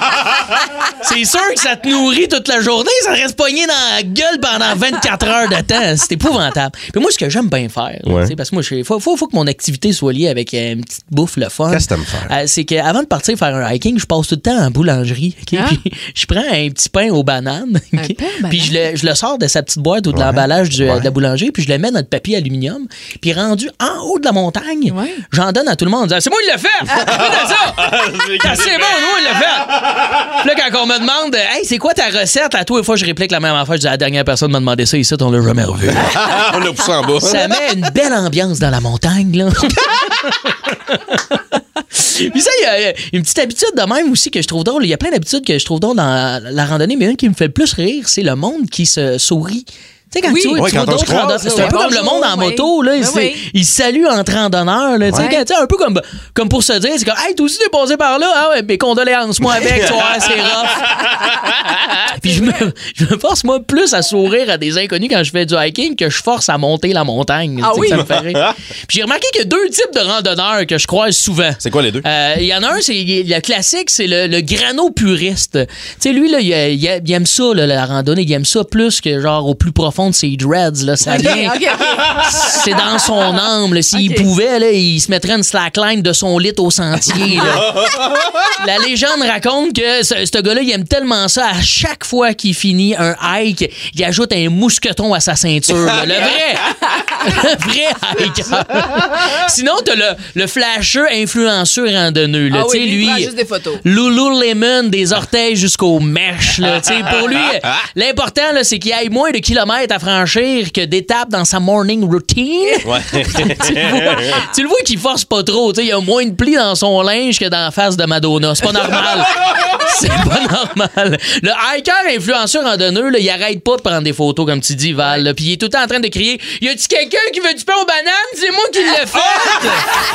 C'est sûr que ça te nourrit toute la journée, ça reste pogné dans la gueule pendant vingt-quatre heures de temps. C'est épouvantable. Puis moi, ce que j'aime bien faire, là, Ouais. tu sais, parce que moi, il faut, faut, faut que mon activité soit liée avec euh, une petite bouffe, le fun. Qu'est-ce que t'aimes faire? Euh, c'est qu'avant de partir faire un hiking, je passe tout le temps en boulangerie. ok? Ah. Puis je prends un petit pain aux bananes. ok? Un pain aux bananes? Puis je le, je le sors de sa petite boîte ou de l'emballage du- Ouais. de la boulangerie, puis je le mets dans le papier aluminium. Puis rendu en haut de la montagne, Ouais. j'en donne à tout le monde en disant, c'est moi qui l'ai fait! Regarde ça! C'est bon, nous, il l'a fait! Puis là, quand on me demande, hey, c'est quoi ta recette? À toi, une fois, je réplique la même affaire. Je dis, la dernière personne m'a demandé ça ici, on l'a jamais revu. On l'a poussé en bas. Ça met une belle ambiance dans la montagne, là. Puis ça, il y a une petite habitude de même aussi que je trouve drôle. Il y a plein d'habitudes que je trouve drôle dans la randonnée, mais une qui me fait le plus rire, c'est le monde qui se sourit. Tu sais, quand Oui. tu vois, Ouais, tu vois quand on se d'autres croise, randonneurs, c'est ouais. un peu comme le monde en Ouais. moto, là. Ben Ils se- oui. Ils se saluent entre randonneurs, là. Tu sais, Ouais. quand- tu sais, un peu comme, comme pour se dire, c'est comme, hey, toi aussi, t'es passé par là. Ah ouais, mes condoléances, moi avec, toi, c'est rough. Puis je me, je me force, moi, plus à sourire à des inconnus quand je fais du hiking que je force à monter la montagne. Ah Tu sais, oui? que ça me fait rire. Puis j'ai remarqué qu'il y a deux types de randonneurs que je croise souvent. C'est quoi les deux? Euh, Il y en a un, c'est le classique, c'est le, le grano puriste. Tu sais, lui, là, il, il- il aime ça, là, la randonnée. Il aime ça plus que, genre, au plus profond de ses dreads. Là, ça Ok, vient. ok, ok. C'est dans son âme. là. S'il Ok. pouvait, là, il se mettrait une slackline de son lit au sentier. là. La légende raconte que ce, ce gars-là, il aime tellement ça. À chaque fois qu'il finit un hike, il ajoute un mousqueton à sa ceinture. là. Le vrai. Le vrai hiker. Sinon, t'as le, le flasher influenceur randonneux. Là. Ah oui, lui, lui, il lui prend juste des photos. Lululemon, des orteils jusqu'aux mèches. Là. Pour lui, l'important, là, c'est qu'il aille moins de kilomètres à franchir que d'étapes dans sa morning routine. Ouais. tu, le vois, tu le vois qu'il force pas trop. Il y a moins de plis dans son linge que dans la face de Madonna. C'est pas normal. C'est pas normal. Le hiker influenceur randonneux, là, il arrête pas de prendre des photos, comme tu dis, Val. Là, puis il est tout le temps en train de crier « Y a-tu quelqu'un qui veut du pain aux bananes? C'est moi qui l'ai fait! »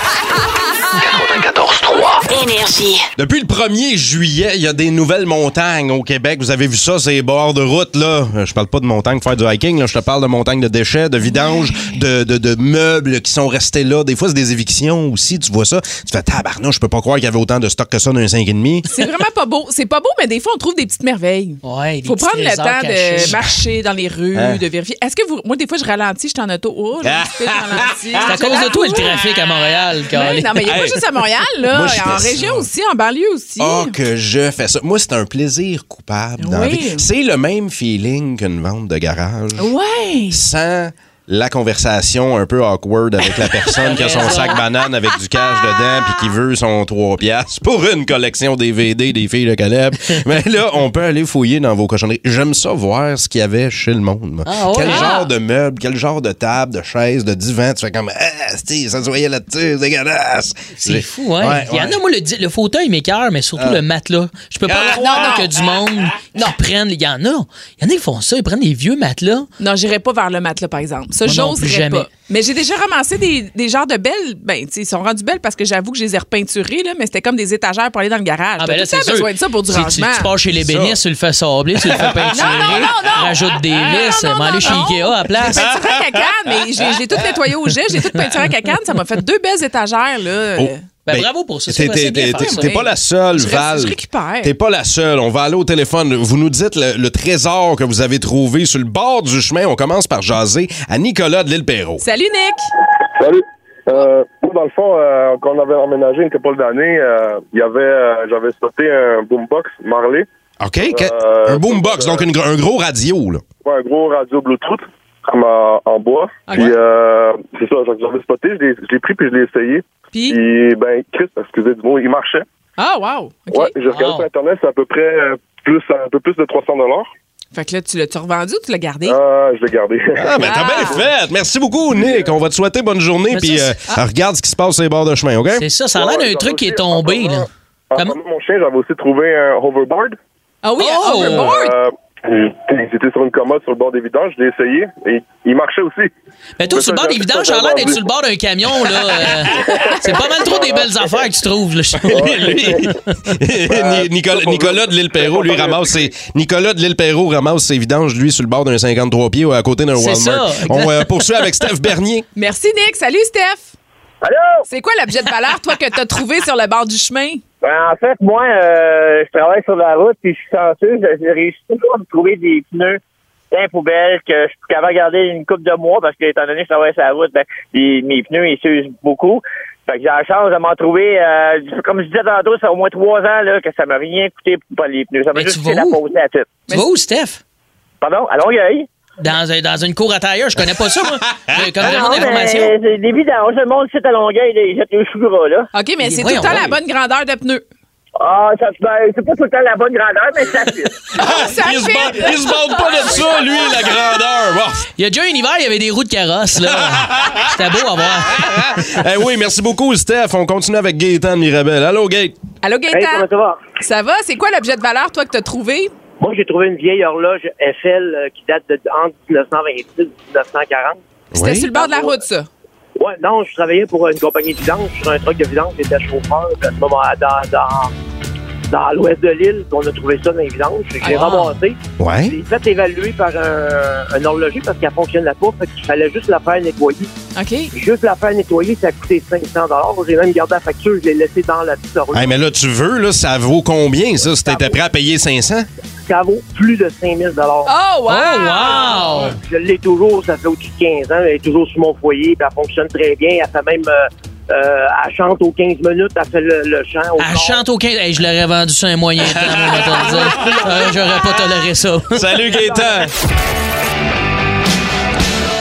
quatre-vingt-quatorze trois Énergie. Depuis le premier juillet, il y a des nouvelles montagnes au Québec. Vous avez vu ça, ces bords de route, là. Je parle pas de montagnes pour faire du hiking, là. Je te parle de montagnes de déchets, de vidanges, de, de, de meubles qui sont restés là. Des fois, c'est des évictions aussi. Tu vois ça, tu fais tabarnouche, je peux pas croire qu'il y avait autant de stock que ça dans un cinq et demi. C'est vraiment pas beau. C'est pas beau, mais des fois, on trouve des petites merveilles. Ouais, faut prendre le temps cachés. de marcher dans les rues, hein? de vérifier. Est-ce que vous. Moi, des fois, je ralentis, je suis en auto. Oh, là, je ralentis. C'est à cause de toi le trafic à Montréal. Ben, non, mais il n'y a Hey. pas juste à Montréal, là. Moi, je en fais région ça. aussi, en banlieue aussi. Oh, que je fais ça. Moi, c'est un plaisir coupable dans la Oui. vie. C'est le même feeling qu'une vente de garage. Ouais. Sans la conversation un peu awkward avec la personne qui a son sac banane avec du cash dedans puis qui veut son trois piastres pour une collection D V D des filles de Caleb. Mais là, on peut aller fouiller dans vos cochonneries. J'aime ça voir ce qu'il y avait chez le monde. moi. Ah, ouais. Quel Ah. genre de meubles, quel genre de table, de chaise, de divan. Tu fais comme, ah, c'ti, ça se voyait là-dessus, c'est dégueulasse. C'est fou, hein? Ouais, Il y en ouais. a, moi, le, di- le fauteuil m'écoeure, mais surtout Ah. le matelas. Je peux pas Ah. croire Non, non. que du monde qui prennent. Il y en a. Il y en a qui font ça. Ils prennent des vieux matelas. Non, j'irai pas vers le matelas, par exemple. Ça, Moi non plus, j'oserais jamais. pas. Mais j'ai déjà ramassé des, des genres de belles. Ben, tu sais, ils sont rendus belles parce que j'avoue que je les ai repeinturées, là, mais c'était comme des étagères pour aller dans le garage. Ah, T'as ben là, tout le temps c'est sûr. besoin de ça pour du Si tu, rangement. tu pars chez les bénisses, tu le fais sabler, tu le fais peinturer, Non, non, non, non. rajoute des vis, non, non, m'en aller non, chez non. Ikea à la place. J'ai peinturé à cacane, mais j'ai, j'ai tout nettoyé au jet, j'ai tout peinturé à cacane. Ça m'a fait deux belles étagères, là. Oh. Ben, Ben, bravo pour ça. T'es, ça, c'est t'es, bien t'es, fait, ça. t'es pas la seule, Je ré- Val. je récupère. T'es pas la seule. On va aller au téléphone. Vous nous dites le, le trésor que vous avez trouvé sur le bord du chemin. On commence par jaser à Nicolas de l'Île-Perrot. Salut, Nick! Salut. Euh, moi, dans le fond, euh, quand on avait emménagé une couple d'années, euh, il y avait, euh, j'avais spoté un boombox Marley. OK? Que- Euh, un boombox, donc une gr- un gros radio, là. Ouais, un gros radio Bluetooth, comme en, en bois. Ok. Puis, euh, c'est ça, j'avais spoté, je l'ai, je l'ai pris puis je l'ai essayé. Puis? Puis, ben, Chris, excusez du mot, il marchait. Ah, wow! OK. Ouais, j'ai regardé Wow. sur Internet, c'est à peu près euh, plus, un peu plus de trois cents dollars. Fait que là, tu l'as-tu revendu ou tu l'as gardé? Ah, je l'ai gardé. Ah, mais t'as bien fait. Merci beaucoup, Nick. On va te souhaiter bonne journée. Mais Puis ça, euh, c'est- ah. regarde ce qui se passe sur les bords de chemin, OK? C'est ça, ça a l'air Ouais, d'un j'en truc ai qui est aussi, tombé, en là. En Comme- parlant de mon chien, j'avais aussi trouvé un hoverboard. Ah oui, Oh! un overboard! Euh, C'était sur une commode sur le bord des vidanges, je l'ai essayé et il marchait aussi. Mais toi, Mais sur le ça, bord des j'ai- vidanges, ça, ça a l'air j'ai d'être vendu. sur le bord d'un camion, là. euh, c'est pas mal trop des belles affaires que tu trouves, là. Ni- Nicolas, Nicolas de l'Île-Perrot, lui, ramasse ses... Nicolas de l'Île-Perrot ramasse ses vidanges, lui, sur le bord d'un cinquante-trois pieds ou à côté d'un C'est Walmart. ça, On euh, poursuit avec Steph Bernier. Merci, Nick. Salut, Steph! Allô? C'est quoi l'objet de valeur, toi, que t'as trouvé sur le bord du chemin? Ben, en fait, moi, euh, je travaille sur la route et je suis chanceux. J'ai j'ai réussi toujours à me trouver des pneus d'un poubelle que je suis capable de garder une couple de mois parce que, étant donné que je travaille sur la route, ben, les- mes pneus, ils s'usent beaucoup. Fait que j'ai la chance de m'en trouver, euh, comme je disais tantôt, ça fait au moins trois ans là, que ça m'a rien coûté pour pas les pneus. Ça m'a Mais juste tu coûté vas la où? poser à tête. Tu vas où, Steph? Pardon? À Longueuil? Dans, un- dans une cour à tailleur, je connais pas ça, moi. J'ai comme Ah demande non, mais d'informations. c'est des vidanges. Le monde site à Longueuil, ils jettent le chou gras, là. OK, mais c'est tout Voyons le temps la donc. bonne grandeur de pneus. Ah, ça, ben, c'est pas tout le temps la bonne grandeur, mais ça fit. Ça il, se fit. bat- il se bande pas de ça, lui, la grandeur. Bon. Il y a déjà un hiver, il y avait des roues de carrosse, là. C'était beau à voir. Eh oui, merci beaucoup, Steph. On continue avec Gaëtan de Mirabel. Allô, Gaëtan. Allô, Hey, Gaëtan? comment ça va? Ça va? C'est quoi l'objet de valeur, toi, que t'as trouvé? Moi, j'ai trouvé une vieille horloge F L euh, qui date de entre dix-neuf cent vingt-six et dix-neuf cent quarante. C'était Oui. sur le bord de la route, ça. Ouais, non, je travaillais pour une compagnie de vidange, sur un truck de vidange, j'étais chauffeur, puis à ce moment dans, dans, dans l'ouest de l'île, puis on a trouvé ça dans les vidanges. J'ai Ah. ramassé. Ouais. J'ai fait évaluer par un, un horloger parce qu'elle fonctionnait pas, fait qu'il fallait juste la faire nettoyer. OK. Juste la faire nettoyer, ça a coûté cinq cents dollars. J'ai même gardé la facture, je l'ai laissée dans la petite horloge. Hey, mais là, tu veux, là, ça vaut combien, ça, si t'étais prêt à payer cinq cents? Ça vaut plus de cinq mille dollars. Oh, wow! Oh, wow! Je l'ai toujours, ça fait au-dessus de quinze ans. Elle est toujours sur mon foyer, puis elle fonctionne très bien. Elle fait même... Euh, euh, elle chante aux quinze minutes, elle fait le, le chant au Elle corps. chante au quinze. Hey, je l'aurais vendu sur un moyen temps, on va te le dire. Euh, J'aurais pas toléré ça. Salut, Gaëtan. Tu le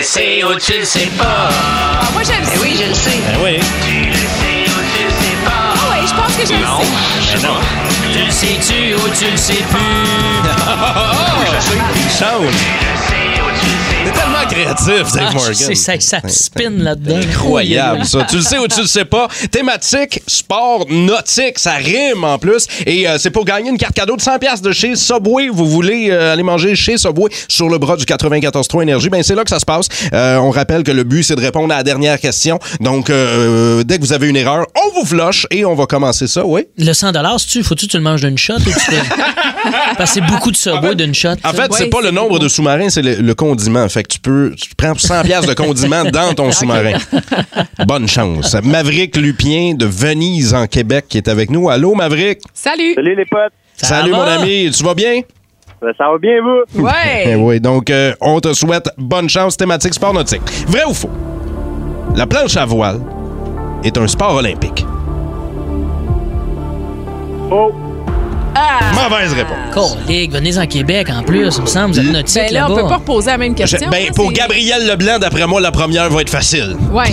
le sais ou tu le sais pas. Ah, moi, je le sais. Ben oui, je le sais. Ben oui. Tu le sais ou tu le sais pas. Ah oui, je pense que je non. le sais. Ben non. Tu le sais-tu ou tu le sais plus? Je sais. Il chante. C'est tellement créatif, Dave Ah, Morgan. c'est ça, ça spin là-dedans. Incroyable, ça. Tu le sais ou tu le sais pas. Thématique, sport, nautique, ça rime en plus. Et euh, c'est pour gagner une carte cadeau de cent dollars de chez Subway. Vous voulez euh, aller manger chez Subway sur le bras du quatre-vingt-quatorze trois Énergie. Ben c'est là que ça se passe. Euh, on rappelle que le but, c'est de répondre à la dernière question. Donc, euh, dès que vous avez une erreur, on vous flush et on va commencer ça, oui? Le cent dollars, tu faut-tu que tu le manges d'une shot ou tu fais... Parce que c'est beaucoup de Subway d'une shot. En fait, Ouais, c'est pas c'est le nombre beaucoup. de sous-marins, c'est le, le condiment. Fait que tu peux, tu prends cent dollars de condiment dans ton sous-marin. Bonne chance. Maverick Lupien de Venise en Québec qui est avec nous. Allô, Maverick? Salut. Salut les potes. Ça Salut, va? mon ami. Tu vas bien? Ça va bien, vous? Eh Ouais. oui, donc euh, on te souhaite bonne chance. Thématique sport nautique. Vrai ou faux? La planche à voile est un sport olympique. Oh. Ah. Mauvaise réponse. Colique, venez en Québec en plus, il me semble, vous êtes nautique Ben là, on là-bas. peut pas reposer la même Je- question. ben, hein, pour c'est- Gabriel Leblanc, d'après moi, la première va être facile. Ouais.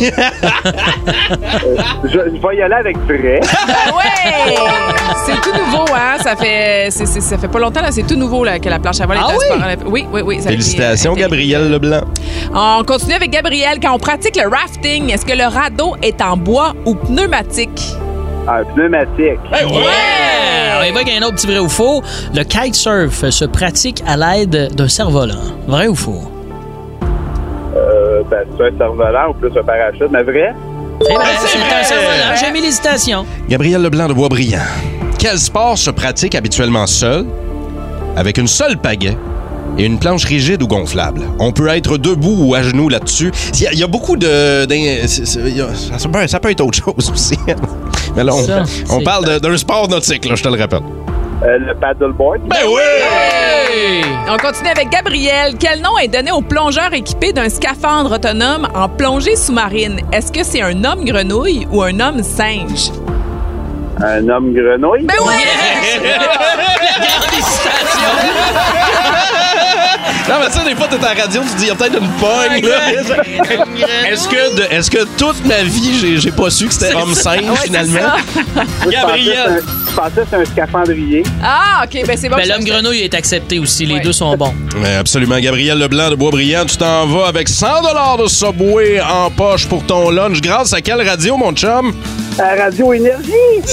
Je, je vais y aller avec vrai. ouais. C'est tout nouveau, hein. Ça fait, c'est, c'est- ça fait pas longtemps, là. C'est tout nouveau, là, que la planche à voile Ah est un oui? sport olympique. Oui, oui, oui. ça a été- Félicitations, ça a été- Gabriel Leblanc. On continue avec Gabriel. Quand on pratique le rafting, est-ce que le radeau est en bois ou pneumatique? Un pneumatique. Ben oui. Ouais! On y va avec un autre petit vrai ou faux. Le kitesurf se pratique à l'aide d'un cerf-volant. Vrai ou faux? Euh, ben, c'est un cerf-volant ou plus un parachute, mais vrai? C'est vrai, c'est c'est vrai. un cerf-volant. J'ai mis l'hésitation. Gabriel Leblanc de Boisbriand. Quel sport se pratique habituellement seul, avec une seule pagaie et une planche rigide ou gonflable? On peut être debout ou à genoux là-dessus. Il y a, il y a beaucoup de... d'in- c'est- c'est- il y a- ça, peut, ça peut être autre chose aussi. Mais là, on, Ça, on c'est- parle de- d'un sport nautique, là, je te le rappelle. Euh, le paddleboard. Ben oui! Hey! On continue avec Gabriel. Quel nom est donné aux plongeurs équipés d'un scaphandre autonome en plongée sous-marine? Est-ce que c'est un homme grenouille ou un homme singe? Un homme grenouille. Ben oui! La grande hésitation. Non, mais ça, des fois, t'es à la radio, tu dis, il y a peut-être une pogne, là. Est-ce que, de- est-ce que toute ma vie, j'ai, j'ai pas su que c'était homme-singe, Ouais, c'est finalement? ça. Gabriel! Je pensais que c'était un scaphandrier. Ah, OK, ben c'est bon. Ben, je l'homme sais. grenouille est accepté aussi. Les Ouais. deux sont bons. Ouais, absolument. Gabriel Leblanc de Boisbriand, tu t'en vas avec cent dollars de Subway en poche pour ton lunch. Grâce à quelle radio, mon chum? À Radio Énergie.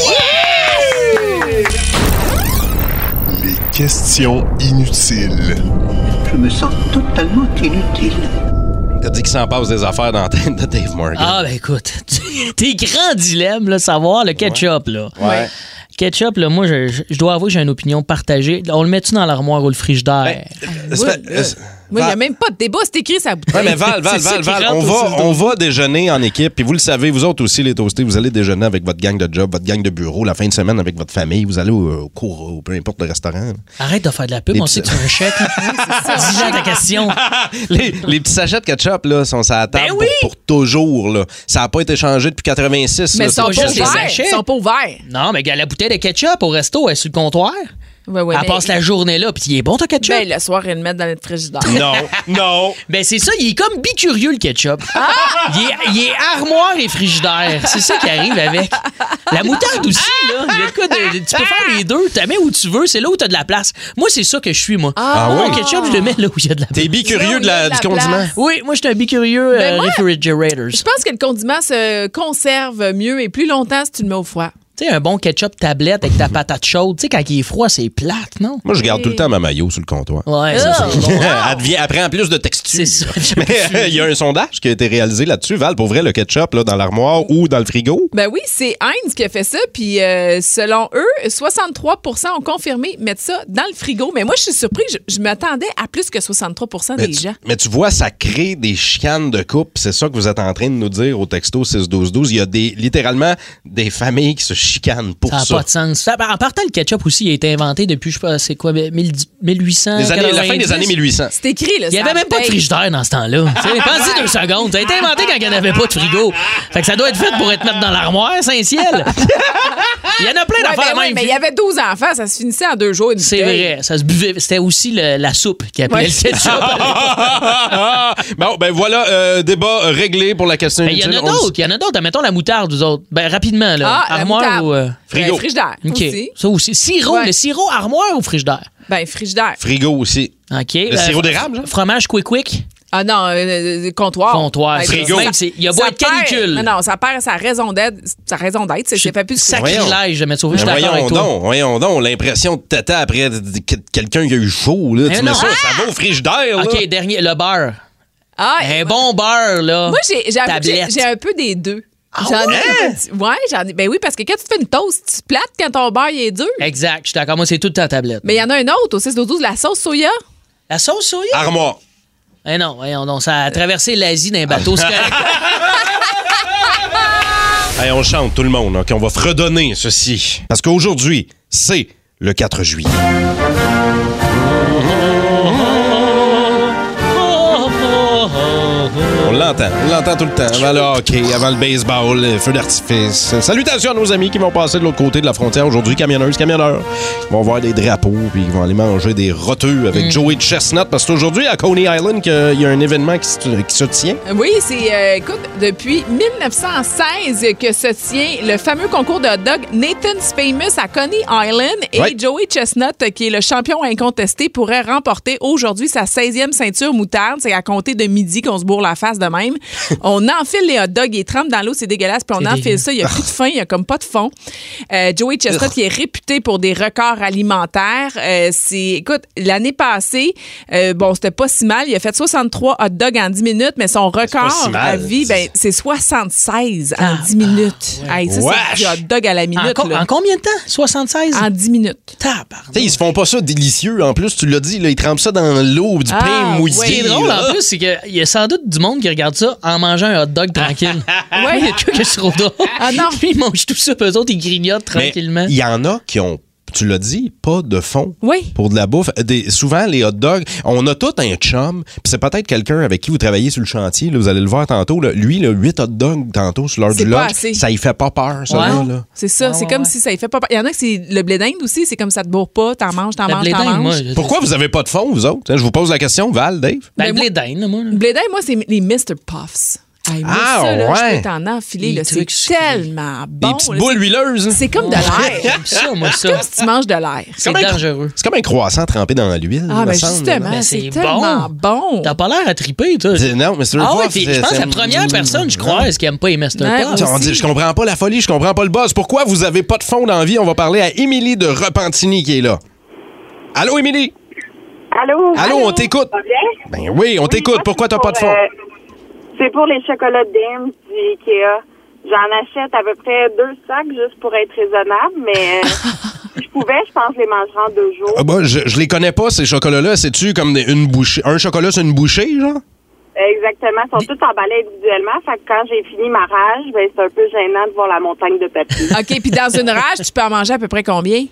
Les questions inutiles. Je me sens totalement inutile. T'as dit qu'il s'en passe des affaires dans la tête de Dave Morgan. Ah, ben écoute, tes grands dilemmes, là, savoir le ketchup, là. Ouais. Ketchup, là, moi, je, je- je dois avouer que j'ai une opinion partagée. On le met-tu dans l'armoire ou le frigidaire? C'est pas- euh, Moi, il n'y a Val- même pas de débat, c'est écrit sa bouteille. Ouais, mais Val, Val, C'est ça Val, qui Val, rentre on au va, six douze. on va déjeuner en équipe, puis vous le savez, vous autres aussi, les toastés, vous allez déjeuner avec votre gang de job, votre gang de bureau, la fin de semaine avec votre famille, vous allez au, au cours, ou peu importe le restaurant. là. Arrête de faire de la pub, Les on sait que tu as un chèque. Dis-le ta question. les, les petits sachets de ketchup, là, sont à la table Ben oui! pour, pour toujours, là. Ça n'a pas été changé depuis quatre-vingt-six. Mais là, ils sont c'est pas juste les ouverts. sachets. Ils sont pas ouverts. Non, mais gars, la bouteille de ketchup au resto, elle est sur le comptoir. Ouais, ouais, elle mais- passe la journée là, puis il est bon ton ketchup? Ben, le soir, ils le mettent dans notre frigidaire. Non, non. Ben c'est ça, il est comme bicurieux le ketchup. Il, est, il est armoire et frigidaire. C'est ça qui arrive avec. La moutarde aussi, là. Il y a de quoi de- tu peux faire les deux. Tu la mets où tu veux, c'est là où tu as de la place. Moi, c'est ça que je suis, moi. Ah Mon oui? ketchup, je le mets là où il y a de la place. T'es bicurieux de Là où il y a la, de la du condiment. place. Oui, moi, je suis un bicurieux Ben euh, moi- refrigerators. Je pense que le condiment se conserve mieux et plus longtemps si tu le mets au froid. Tu sais, un bon ketchup tablette avec ta patate chaude, tu sais, quand il est froid, c'est plate, non? Moi, je garde tout le temps ma maillot sur le comptoir. Ouais, c'est ça. elle, devient, elle prend plus de texture. C'est ça. Mais il y a un sondage qui a été réalisé là-dessus. Val, pour vrai, le ketchup là, dans l'armoire ou dans le frigo? Ben oui, c'est Heinz qui a fait ça. Puis euh, selon eux, soixante-trois pour cent ont confirmé mettre ça dans le frigo. Mais moi, je suis surpris. Je, je m'attendais à plus que soixante-trois pour cent Mais des tu, gens. mais tu vois, ça crée des chicanes de couple. C'est ça que vous êtes en train de nous dire au texto six douze douze. Il y a des, littéralement des familles qui se chicanent pour Ça ça. n'a pas de sens. Ça, en partant, le ketchup aussi, il a été inventé depuis, je sais pas, c'est quoi, mille huit cents? Les années- la fin des années mille huit cents. C'est écrit, là. Il n'y avait même pas de frigidaire. frigidaire dans ce temps-là? Pensez deux secondes. Ça a été inventé quand il n'y en avait pas de frigo. Fait que ça doit être fait pour être mis dans l'armoire, Saint-Ciel. Il y en a plein ouais, d'affaires ben, même. Mais il y avait douze enfants, ça se finissait en deux jours. C'est vrai, ça se buvait. C'était aussi le, la soupe qui appelait ouais. le ketchup. Bon, ben voilà, euh, débat réglé pour la question inutile. Il y en a d'autres, il y en a d'autres. Mettons la moutarde, vous autres. Ben rapidement, là. Ah, armoire ou... Euh... Frigo. Ben, frigidaire okay. aussi. Ça aussi. Sirop, ouais. le sirop armoire ou frigidaire? Ben, frigidaire. Frigo aussi. OK. Le euh, sirop d'érable, genre? Fromage quick quick? Ah non, euh, comptoir. Comptoir. Ben, frigo. Il y a beau être canicule. Non, non, ça perd sa raison d'être. Sa raison d'être, c'est fait plus sacrilège de mettre sauvé. Ben voyons donc, voyons donc, l'impression de tata après quelqu'un qui a eu chaud, là. Tu mets ça, ah! ça va au frigidaire, là. OK, dernier, le beurre. Ah, un bon beurre, là. Moi, j'ai, j'ai, j'ai un peu des deux. Ah j'en ouais? ai, ouais, j'en ai. Ben oui, parce que quand tu te fais une toast, tu plates quand ton beurre il est dur. Exact, je suis d'accord. Moi, c'est tout à tablette. Mais il y en a un autre au six douze douze, la sauce soya. La sauce soya? Armoire. Eh non, voyons donc, ça a traversé l'Asie d'un bateau. Hey, on chante tout le monde, OK? On va fredonner ceci. Parce qu'aujourd'hui, c'est le quatre juillet. On l'entend, on l'entend tout le temps. Avant le hockey, avant le baseball, le feu d'artifice. Salutations à nos amis qui vont passer de l'autre côté de la frontière aujourd'hui, camionneuses, camionneurs. Ils vont voir des drapeaux, puis ils vont aller manger des roteux avec mm. Joey Chestnut, parce que c'est aujourd'hui à Coney Island qu'il y a un événement qui se, qui se tient. Oui, c'est, euh, écoute, depuis dix-neuf cent seize que se tient le fameux concours de hot dog Nathan's Famous à Coney Island, et ouais. Joey Chestnut, qui est le champion incontesté, pourrait remporter aujourd'hui sa seizième ceinture moutarde. C'est à compter de midi qu'on se bourre la face de même. On enfile les hot dogs, ils trempent dans l'eau, c'est dégueulasse, puis on c'est enfile dégueu. Ça, il n'y a plus de fin, il n'y a comme pas de fond. Euh, Joey Chestnut, qui est réputé pour des records alimentaires. Euh, c'est, écoute, l'année passée, euh, bon, c'était pas si mal, il a fait soixante-trois hot dogs en dix minutes, mais son record si à vie, ben, c'est soixante-seize en ah, dix minutes. Ah, hey, ça, c'est du hot dog à la minute. En, là. en combien de temps? soixante-seize? En dix minutes. T'sais, ils se font pas ça délicieux. En plus, tu l'as dit, là, ils trempent ça dans l'eau, du ah, pain mouillé. Ce qui est drôle, en plus, c'est qu'il y a sans doute du monde qui regarde ça en mangeant un hot dog tranquille. Ouais. Il y a que qui se rôdent. Ah non. Puis ils mangent tout ça, puis eux autres, ils grignotent tranquillement. Il y en a qui ont, tu l'as dit, pas de fond oui. pour de la bouffe. Des, souvent, les hot dogs, on a tout un chum, puis c'est peut-être quelqu'un avec qui vous travaillez sur le chantier, là, vous allez le voir tantôt, là, lui, là, huit hot dogs tantôt sur l'heure c'est du lunch, assez. Ça y fait pas peur, ça. Ouais. Là, là. C'est ça, ouais, c'est ouais, comme ouais. si ça y fait pas peur. Il y en a que c'est le blé d'Inde aussi, c'est comme ça te bourre pas, t'en manges, t'en le manges, t'en manges. Moi, pourquoi vous avez pas de fond, vous autres? Je vous pose la question, Val, Dave. Ben, le blé d'Inde, moi. Le blé d'Inde, moi, c'est les mister Puffs. Hey, moi, ah, ça, là, ouais. je peux t'en enfiler. Là, c'est tellement bon. Des petites là, boules huileuses. C'est comme de l'air. J'aime ça, moi, ça. C'est comme si tu manges de l'air. C'est dangereux. C'est comme un croissant trempé dans l'huile. Ah, ben justement, ben, c'est, c'est tellement bon. bon. T'as pas l'air à triper, toi. Non, mais c'est Ah ouais, je pense que la première personne, je crois, est-ce qui aime pas les Mister Puffs. On dit, je comprends pas la folie, je comprends pas le buzz. Pourquoi vous avez pas de fond dans la vie? On va parler à Émilie de Repentigny qui est là. Allô, Émilie? Allô? Allô, on t'écoute. Ça va bien? Ben oui, on oui, t'écoute. Pourquoi t'as pas de fond? Euh, c'est pour les chocolats Dames du Ikea. J'en achète à peu près deux sacs juste pour être raisonnable, mais si je pouvais, je pense les manger en deux jours. Ah bah, je, je les connais pas, ces chocolats-là. C'est-tu comme une bouchée? Un chocolat, c'est une bouchée, genre? Exactement. Ils sont tous emballés individuellement. Fait que quand j'ai fini ma rage, ben, c'est un peu gênant de voir la montagne de papier. OK, puis dans une rage, tu peux en manger à peu près combien?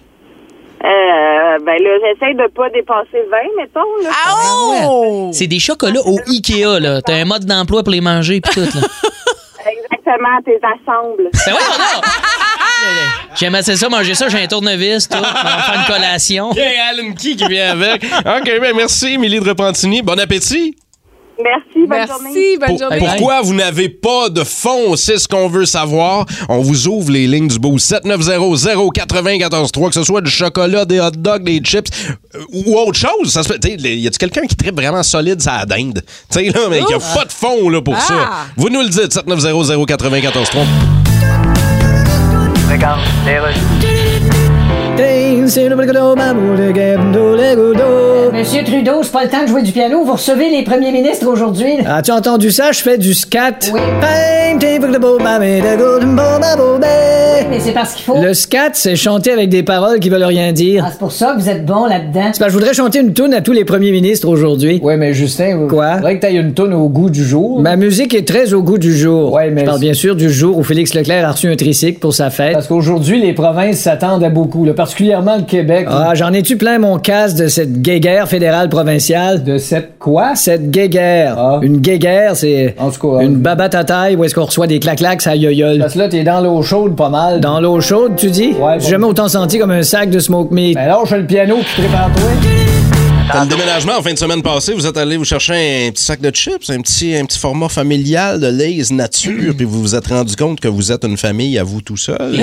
Euh, ben là, j'essaie de pas dépasser vingt, mettons. Là. Ah oh! C'est des chocolats au Ikea, là. T'as un mode d'emploi pour les manger pis tout, là. Exactement, t'es assembles. Ben oui, on a! J'aime assez ça, manger ça, j'ai un tournevis, tout. On va faire une collation. Il y a Alan Key qui vient avec. OK, ben merci, Émilie de Repentigny. Bon appétit! Merci, bonne Merci, journée. bonne Pour, journée. Pourquoi vous n'avez pas de fond? C'est ce qu'on veut savoir. On vous ouvre les lignes du beau sept neuf zéro zéro quatre zéro un quatre trois, que ce soit du chocolat, des hot dogs, des chips euh, ou autre chose. Ça se fait, y a-tu quelqu'un qui tripe vraiment solide sur la dinde? T'sais, là, mais il n'y a pas de fond là, pour ah. ça. Vous nous le dites, sept neuf zéro zéro quatre zéro un quatre trois. Regarde, les rues. Monsieur Trudeau, c'est pas le temps de jouer du piano. Vous recevez les premiers ministres aujourd'hui. As-tu entendu ça? Je fais du scat. Oui. mais c'est parce qu'il faut. Le scat, c'est chanter avec des paroles qui veulent rien dire. Ah, c'est pour ça que vous êtes bon là-dedans. C'est parce que je voudrais chanter une toune à tous les premiers ministres aujourd'hui. Ouais, mais Justin, quoi? Faudrait que t'ailles une toune au goût du jour. Ma musique est très au goût du jour. Ouais, mais je parle bien sûr du jour où Félix Leclerc a reçu un tricycle pour sa fête. Parce qu'aujourd'hui, les provinces s'attendent à beaucoup, là, particulièrement le Québec. Ah, j'en ai-tu plein mon casse de cette guéguerre fédérale provinciale? De cette quoi? Cette guéguerre. Ah. Une guéguerre, c'est en tout cas, une babate à taille où est-ce qu'on reçoit des clac-clacs, ça yoyole. Parce que là, t'es dans l'eau chaude pas mal. Dans l'eau chaude, tu dis? Ouais. J'ai jamais autant senti comme un sac de smoke meat. Ben lâche le piano puis prépare-toi. T'as le déménagement en fin de semaine passée, vous êtes allé vous chercher un petit sac de chips, un petit, un petit format familial de Lay's Nature, puis vous vous êtes rendu compte que vous êtes une famille à vous tout seul.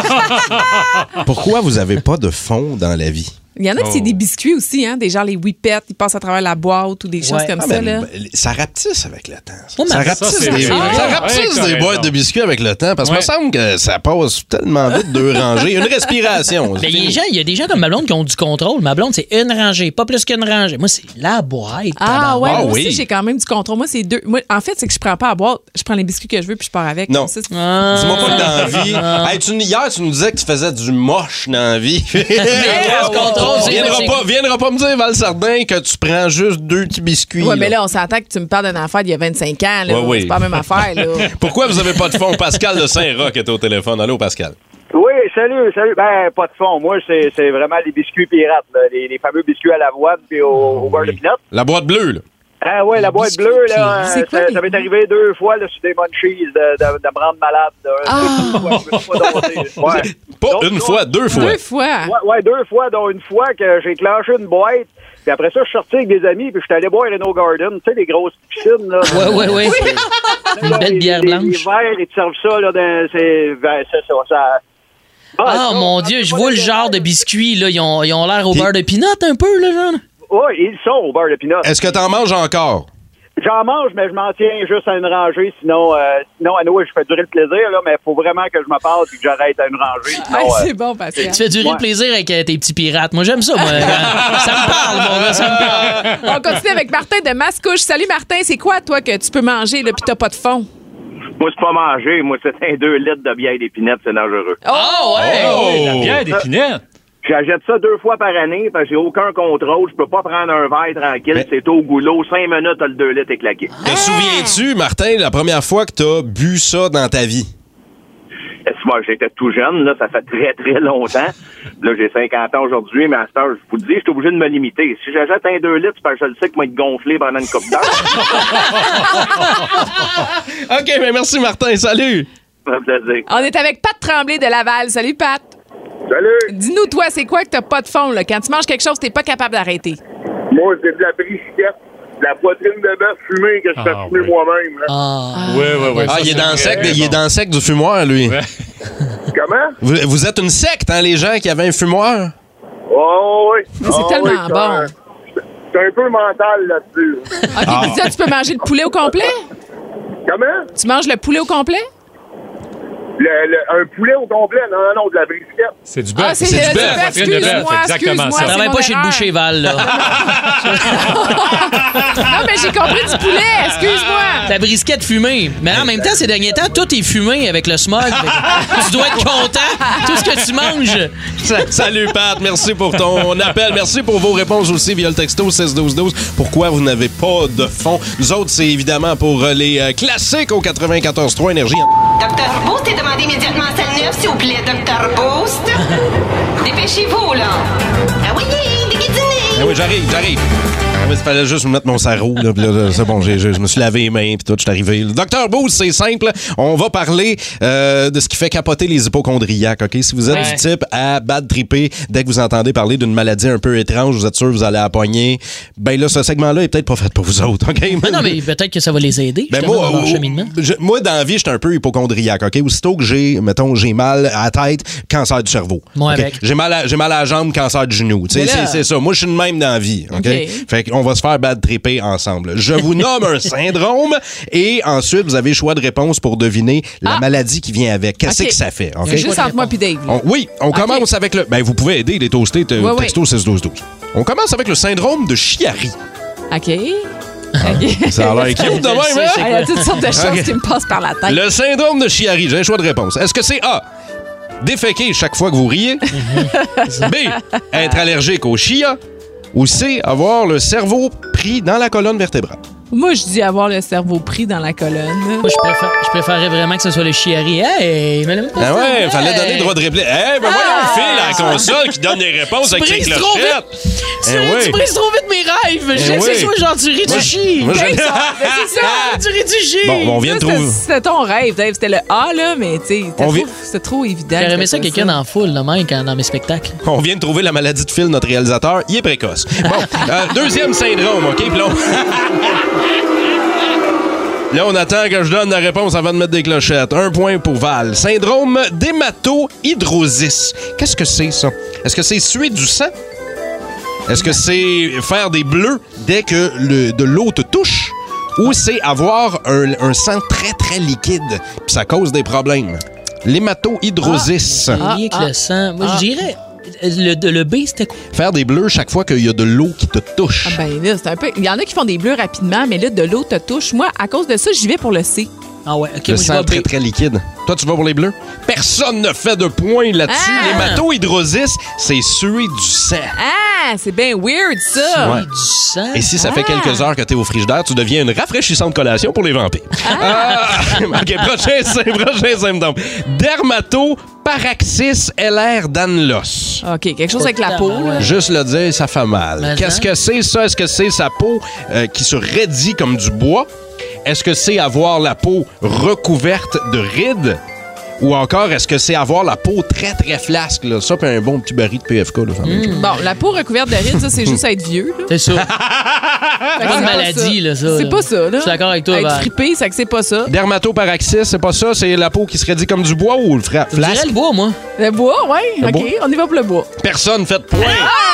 Pourquoi vous avez pas de fond dans la vie? Il y en a qui c'est des biscuits aussi, hein, des gens les whippets, ils passent à travers la boîte ou des choses Ouais. comme Ah, ça. ben, là. ça rapetisse avec le temps. Ça, Oh, ça mais rapetisse ça, c'est des, vrai. ça Ouais, rapetisse ouais, des t'as boîtes raison. de biscuits avec le temps, parce que Ouais. ça me semble que ça passe tellement vite deux rangées. Une respiration. Mais il y, a des gens- il y a des gens comme ma blonde qui ont du contrôle. Ma blonde, c'est une rangée, pas plus qu'une rangée. Moi, c'est la boîte. Ah ouais, tabarnak. moi aussi, j'ai quand même du contrôle. Moi, c'est deux. Moi, en fait, c'est que je prends pas à boîte. Je prends les biscuits que je veux puis je pars avec. Non. Comme ça, c'est- Ah. Dis-moi pas que dans la vie. Hey, tu, hier, tu nous disais que tu faisais du moche dans la vie. contrôle, c'est- viendra c'est- pas, viendra pas me dire, Val Sardin, que tu prends juste deux petits biscuits. Ouais, mais là. là, on s'entend que tu me parles d'une affaire d'il y a vingt-cinq ans. Là. Ouais, oui. C'est pas la même affaire. Là. Pourquoi vous avez pas de fond? Pascal de Saint-Roch est au téléphone. Allô, Pascal. Oui, salut, salut. Ben, pas de fond. Moi, c'est c'est vraiment les biscuits pirates, là. Les, les fameux biscuits à l'avoine puis au, au beurre de pinot. La boîte bleue, là. Ah ouais, la boîte bleue, là, C'est euh, quoi, ça, les- ça m'est arrivé deux fois là, sur des munchies de, de, de me rendre malade. là. Ah. Ouais, je me suis pas dompté. Ouais. Pas Donc, une donc, fois, deux fois. Deux fois. Ouais, ouais, deux fois, dont une fois que j'ai clenché une boîte. Puis après ça, je suis sorti avec des amis, puis je suis allé boire à No Garden. Tu sais, les grosses piscines, là. Ouais, ouais, ouais. Là, Une belle les- bière les- blanche. Les verres, ils te servent ça, là, dans, c'est, ben, c'est ça, ça. Ah, mon Dieu, je vois le genre de biscuits, là. Ils ont, ils ont l'air au beurre de pinot un peu, là, genre. Oui, ils sont au beurre de pinot. Est-ce que t'en manges encore? J'en mange, mais je m'en tiens juste à une rangée. Sinon, euh, sinon à nous, je fais durer le plaisir, là, mais il faut vraiment que je me parle et que j'arrête à une rangée. Sinon, Hey, euh, c'est bon, Pascal. Tu fais durer Ouais. le plaisir avec euh, tes petits pirates. Moi, j'aime ça, moi. ça me parle, mon gars, ça me parle. On continue avec Martin de Mascouche. Salut, Martin. C'est quoi, toi, que tu peux manger là, puis t'as pas de fond? Moi, c'est pas manger. Moi, c'est un deux litres de bière d'épinette, c'est dangereux. Oh, ouais! Oh, la bière d'épinette. J'achète ça deux fois par année parce que j'ai aucun contrôle. Je peux pas prendre un verre tranquille. C'est au goulot. Cinq minutes, t'as le deux litres est claqué. Te souviens-tu, Martin, la première fois que t'as bu ça dans ta vie? Moi, j'étais tout jeune, là, ça fait très, très longtemps. Là, j'ai cinquante ans aujourd'hui, mais à cette heure, je vous le dis, je suis obligé de me limiter. Si j'achète un deux litres, c'est parce que je le sais qu'il va être gonflé pendant une coupe d'heure. OK, mais merci, Martin. Salut! Ça fait plaisir. On est avec Pat Tremblay de Laval. Salut, Pat. Salut! Dis-nous, toi, c'est quoi que t'as pas de fond, là? Quand tu manges quelque chose, t'es pas capable d'arrêter. Moi, c'est de la brisquette, de la poitrine de bœuf fumée que je fais Ah, fumer oui. moi-même. Là. Ah. Oui, oui, oui. Ah, il est dans le sec, il est dans le sec du fumoir, lui. Comment? Vous, vous êtes une secte, hein, les gens qui avaient un fumoir? Oh oui. Mais c'est Ah, tellement oui, c'est bon. un- C'est un peu mental là-dessus. OK, Ah. puis ça, tu peux manger le poulet au complet? Comment? Tu manges le poulet au complet? Le, le- un poulet au complet? Non, non, non, de la brisquette. C'est du bœuf. Ah, c'est du du bœuf. bœuf. Poitrine de bœuf, Excuse-moi, exactement excuse-moi, ça. Je travaille mon pas chez le erreur. boucher Val, là. Non, mais j'ai compris du poulet. Excuse-moi. Ta brisquette fumée. Mais en même temps, ces derniers temps, tout est fumé avec le smog. Tu dois être content. Tout ce que tu manges. Sa- Salut, Pat. Merci pour ton appel. Merci pour vos réponses aussi via le texto six douze douze. Pourquoi vous n'avez pas de fond? Nous autres, c'est évidemment pour euh, les euh, classiques au quatre-vingt-quatorze trois Énergie. Docteur Boost est demandé immédiatement à salle neuve, s'il vous plaît, Docteur Boost. Dépêchez-vous, là. Ah oui, des guidinés. Ah oui, j'arrive, j'arrive. Ah oui, il fallait juste me mettre mon sarrau. Là, puis là, là, c'est bon, j'ai- j'ai- je me suis lavé les mains puis tout, je suis arrivé. Le Docteur Boost, c'est simple. On va parler euh, de ce qui fait capoter les hypochondriaques. OK? Si vous êtes Ouais. du type à bad tripper, dès que vous entendez parler d'une maladie un peu étrange, vous êtes sûr que vous allez la pogner, ben là, ce segment-là est peut-être pas fait pour vous autres. OK? Mais non, mais peut-être que ça va les aider. Ben justement, moi, dans leur au- cheminement. je- moi, dans la vie, j'étais un peu hypochondriaque, OK? Aussitôt que j'ai, mettons, j'ai mal à la tête, cancer du cerveau. Moi OK? avec. J'ai mal à, j'ai mal à la jambe, cancer du genou. Tu sais, Mais là- c'est, c'est ça. Moi, je suis le même dans la vie, OK? OK. Fait qu'on va se faire bad tripper ensemble. Je vous nomme un syndrome et ensuite, vous avez le choix de réponse pour deviner la Ah. maladie qui vient avec. Qu'est-ce OK. que ça fait, OK? Juste entre moi et Dave. On- oui, on commence avec le... Ben, vous pouvez aider les toastés, te- Ouais, texto six douze douze. On commence avec le syndrome de Chiari. OK. OK. Ça a l'air cute de même, hein? Il y a toutes sortes de choses OK. qui me passent par la tête. Le syndrome de Chiari, j'ai un choix de réponse. Est-ce que c'est A, déféquer chaque fois que vous riez. B, être allergique au chia. Ou C, avoir le cerveau pris dans la colonne vertébrale. Moi, je dis avoir le cerveau pris dans la colonne. Moi, je, préfère, je préférerais vraiment que ce soit le chiari. Hey, mais Ah ouais, fallait hey. donner le droit de réplique. Eh, ben voyons, Phil, à la console qui donne les réponses Tu avec ses brises trop clochettes. Tu, Eh oui. tu brises trop vite mes rêves. Eh je sais oui. que c'est soit genre tu ris, Moi, tu chies. moi, je- C'est ça. C'est ça. Tu ris, tu chies. Bon, on vient de Ça, trouver. c'était- C'était ton rêve, Dave. C'était le A, là, mais tu sais, c'était On trop- vient- c'était trop évident. J'aurais aimé que ça c'était quelqu'un en foule, là, même, quand- dans mes spectacles. On vient de trouver la maladie de Phil, notre réalisateur. Il est précoce. Bon, euh, deuxième syndrome, OK? Puis là, on... Là, on attend que je donne la réponse avant de mettre des clochettes. Un point pour Val. Syndrome d'hématohydrosis. Qu'est-ce que c'est, ça? Est-ce que c'est suer du sang? Est-ce que c'est faire des bleus dès que le, de l'eau te touche? Ou c'est avoir un, un sang très, très liquide, puis ça cause des problèmes? L'hématohydrosis. Ah, lié avec le sang. Moi, Ah. je dirais. Le, de- le B, c'était quoi? Faire des bleus chaque fois qu'il y a de l'eau qui te touche. Ah ben là, c'est un peu. Il y en a qui font des bleus rapidement, mais là, de l'eau te touche. Moi, à cause de ça, j'y vais pour le C. Ah ouais, ok, Le moi, je sang vais très, B. très liquide. Toi, tu vas pour les bleus? Personne ne fait de point là-dessus. Ah! L'hématohydrosis, c'est suer du sang. Ah, c'est bien weird, ça. Ouais. Du sang. Et si ça fait Ah! quelques heures que tu es au frigidaire, tu deviens une rafraîchissante collation pour les vampires. Ah! OK, prochain, sy- prochain symptôme. Dermatoparaxis Ehlers-Danlos. OK, quelque chose avec la peau, là. Juste le dire, ça fait mal. Mais Qu'est-ce non. que c'est, ça? Est-ce que c'est sa peau euh, qui se raidit comme du bois? Est-ce que c'est avoir la peau recouverte de rides? Ou encore, est-ce que c'est avoir la peau très, très flasque? Là? Ça, puis un bon petit baril de P F K. Là, ça me- Bon, la peau recouverte de rides, ça, c'est juste être vieux, là. C'est ça. Fait que pas c'est une maladie, ça. là, ça. C'est là. pas ça, là. Je suis d'accord avec toi, Être Val. frippé, c'est que c'est pas ça. Dermatoparaxis, c'est pas ça? C'est la peau qui se raidit comme du bois ou le fra- Je dirais flasque? le bois, moi. Le bois, ouais. Le OK, bois. on y va pour le bois. Personne fait de point.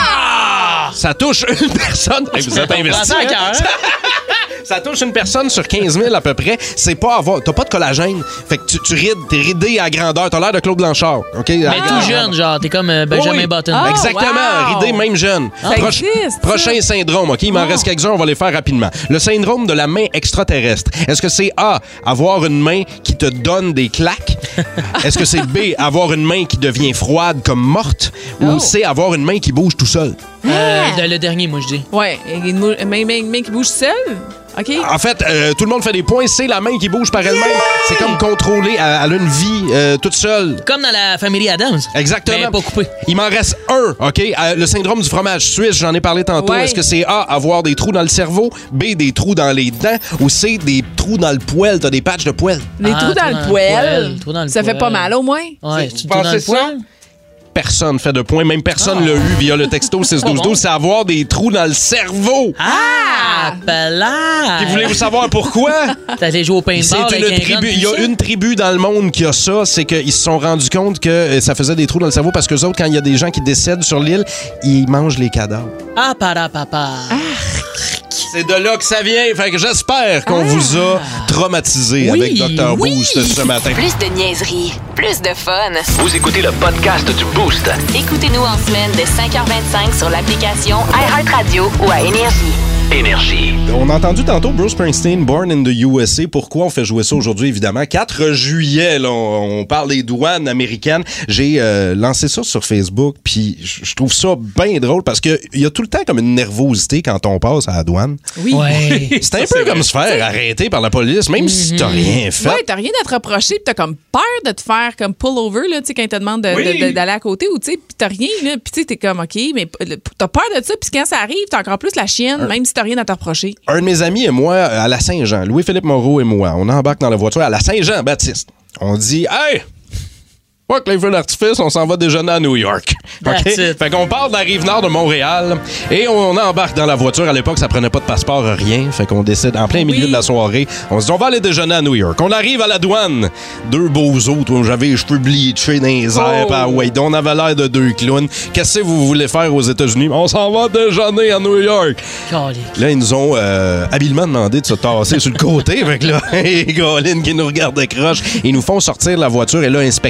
Ça touche une personne. Hey, vous êtes investi. Prends ça à hein? cœur. Ça touche une personne sur quinze mille à peu près. C'est pas avoir. T'as pas de collagène. Fait que tu, tu rides. T'es ridé à grandeur. T'as l'air de Claude Blanchard. OK? Mais À tout grandeur. jeune, genre, t'es comme euh, Benjamin Oui, oui. Button. Ah, Exactement. wow. Ridé, même jeune. Ça existe, ça. Prochain syndrome. OK? Il m'en Oh. reste quelques-uns. On va les faire rapidement. Le syndrome de la main extraterrestre. Est-ce que c'est A, avoir une main qui te donne des claques? Est-ce que c'est B, avoir une main qui devient froide comme morte? Oh. Ou C, avoir une main qui bouge tout seul? Euh, le, le dernier, moi, je dis. Ouais, et une mou- main, main, main qui bouge seule. OK? En fait, euh, tout le monde fait des points. C'est la main qui bouge par elle-même. C'est comme contrôler. Elle, elle a une vie euh, toute seule. Comme dans la famille Adams. Exactement. Mais pas coupé. Il m'en reste un, OK? Euh, le syndrome du fromage suisse, j'en ai parlé tantôt. Ouais. Est-ce que c'est A, avoir des trous dans le cerveau, B, des trous dans les dents, ou C, des trous dans le poil? T'as des patchs de poil. Les Ah, trous dans le poêle. trous dans le Ça fait poêle. pas mal, au moins. Ouais, Vous tu te dans le pensez ça? poil? Personne fait de points. Même personne Ah. l'a eu via le texto six douze douze. C'est avoir des trous dans le cerveau. Ah, là. Et voulez-vous savoir pourquoi? T'as allé jouer au paintball C'est avec une un gun tribu. Il y a puissant? une tribu dans le monde qui a ça, c'est qu'ils se sont rendus compte que euh, ça faisait des trous dans le cerveau parce que autres, quand il y a des gens qui décèdent sur l'île, ils mangent les cadavres. Ah, para, papa. C'est de là que ça vient. Fait que j'espère qu'on vous a traumatisé Oui, avec docteur oui. Boost ce matin. Plus de niaiserie, plus de fun. Vous écoutez le podcast du Boost. Écoutez-nous en semaine de cinq heures vingt-cinq sur l'application iHeartRadio ou à Énergie. Énergie. On a entendu tantôt Bruce Springsteen, Born in the U S A. Pourquoi on fait jouer ça aujourd'hui, évidemment? quatre juillet, là, on, on parle des douanes américaines. J'ai euh, lancé ça sur Facebook, puis je je trouve ça bien drôle parce qu'il y a tout le temps comme une nervosité quand on passe à la douane. Oui. Ouais. C'est un peu comme se faire arrêter par la police, même si t'as rien fait. Ouais, t'as rien à te reprocher, pis t'as comme peur de te faire comme pull-over, là, tu sais, quand ils te demandent de- Oui. de- de- d'aller à côté, ou tu sais, pis t'as rien, là, pis tu sais, t'es comme, OK, mais p- t'as peur de ça, pis quand ça arrive, t'as encore plus la chienne, même si t'as rien à te reprocher. Un de mes amis et moi, à la Saint-Jean, Louis-Philippe Moreau et moi, on embarque dans la voiture à la Saint-Jean-Baptiste. On dit, hey! Pas que les feux d'artifice, on s'en va déjeuner à New York. That's OK? it. Fait qu'on part de la rive nord de Montréal et on embarque dans la voiture. À l'époque, ça prenait pas de passeport, rien. Fait qu'on décide en plein milieu Oui. de la soirée. On se dit, on va aller déjeuner à New York. On arrive à la douane. Deux beaux autres. J'avais les cheveux bleachés dans les airs. Oh. Ah ouais, on avait l'air de deux clowns. Qu'est-ce que vous voulez faire aux États-Unis? On s'en va déjeuner à New York. Calique. Là, ils nous ont euh, habilement demandé de se tasser sur le côté. Fait que là, les Colin qui nous regardent croche. Ils nous font sortir de la voiture et là, inspection générale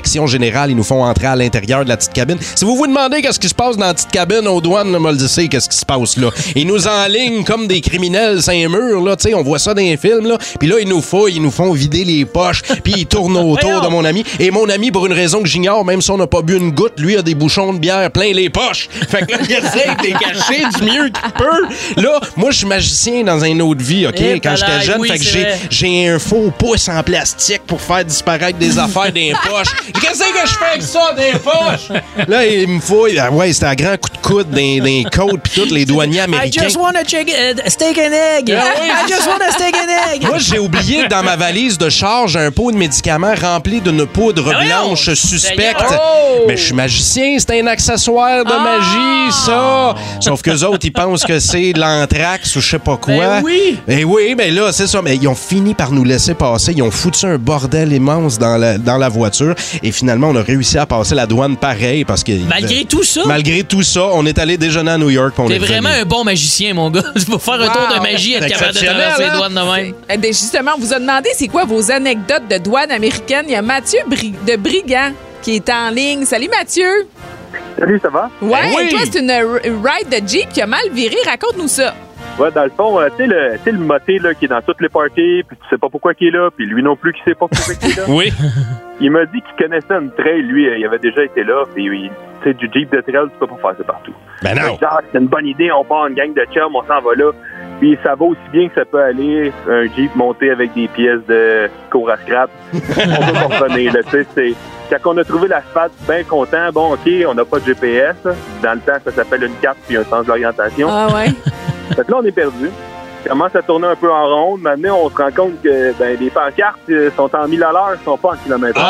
fédéral. Ils nous font entrer à l'intérieur de la petite cabine. Si vous vous demandez qu'est-ce qui se passe dans la petite cabine aux douanes, moi, le sais qu'est-ce qui se passe là. Ils nous enlignent comme des criminels Saint-Mur, là, tu sais, on voit ça dans les films, là. Puis là, ils nous fouillent, ils nous font vider les poches, puis ils tournent autour de mon ami. Et mon ami, pour une raison que j'ignore, même si on n'a pas bu une goutte, lui a des bouchons de bière plein les poches. Fait que là, il essaie de les cacher du mieux qu'il peut. Là, moi, je suis magicien dans une autre vie, OK? Et Quand j'étais jeune, oui, fait que c'est j'ai, vrai. j'ai un faux pouce en plastique pour faire disparaître des affaires des poches. Qu'est-ce que je fais avec ça, des poches? Là, il me fouille. Ah ouais, c'était un grand coup de coude dans les côtes puis tous les douaniers américains. I just want a chicken, uh, steak and egg. Ah oui. I just want a steak and egg. Moi, j'ai oublié que dans ma valise de charge un pot de médicaments rempli d'une poudre blanche suspecte. Oh! Mais je suis magicien, c'est un accessoire de magie, ça. Sauf qu'eux autres, ils pensent que c'est de l'anthrax ou je sais pas quoi. Ben oui. Ben oui, ben là, c'est ça. Mais ils ont fini par nous laisser passer. Ils ont foutu un bordel immense dans la, dans la voiture. Et finalement, on a réussi à passer la douane pareil parce que... Malgré tout ça? Malgré tout ça, on est allé déjeuner à New York. T'es vraiment un bon magicien, mon gars. Tu vas faire un tour de magie et être capable de traverser les douanes de même. Eh bien, justement, on vous a demandé c'est quoi vos anecdotes de douane américaine. Il y a Mathieu Bri- de Brigand qui est en ligne. Salut, Mathieu. Salut, ça va? Ouais, Ben oui. toi, c'est une r- ride de Jeep qui a mal viré. Raconte-nous ça. Ouais, dans le fond, euh, tu sais, le, tu sais, le moté là, qui est dans toutes les parties, puis tu sais pas pourquoi il est là, puis lui non plus qui sait pas pourquoi il est là. Oui. Il m'a dit qu'il connaissait une trail, lui, euh, il avait déjà été là, puis il- tu sais, du Jeep de trail, tu peux pas faire ça partout. Ben non. Fait que, ah, c'est une bonne idée, on part une gang de chums, on s'en va là. Puis ça va aussi bien que ça peut aller, un Jeep monté avec des pièces de cour à scrap. On peut comprendre, là, tu sais, c'est... Quand on a trouvé l'asphalte, bien content, bon, OK, on n'a pas de G P S. Dans le temps, ça s'appelle une carte puis un sens d'orientation. Ah ouais? Fait que là, on est perdu. On commence à tourner un peu en ronde. Maintenant, on se rend compte que ben, les pancartes euh, sont en mille à l'heure, sont pas en kilomètres.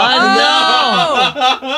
Ah non!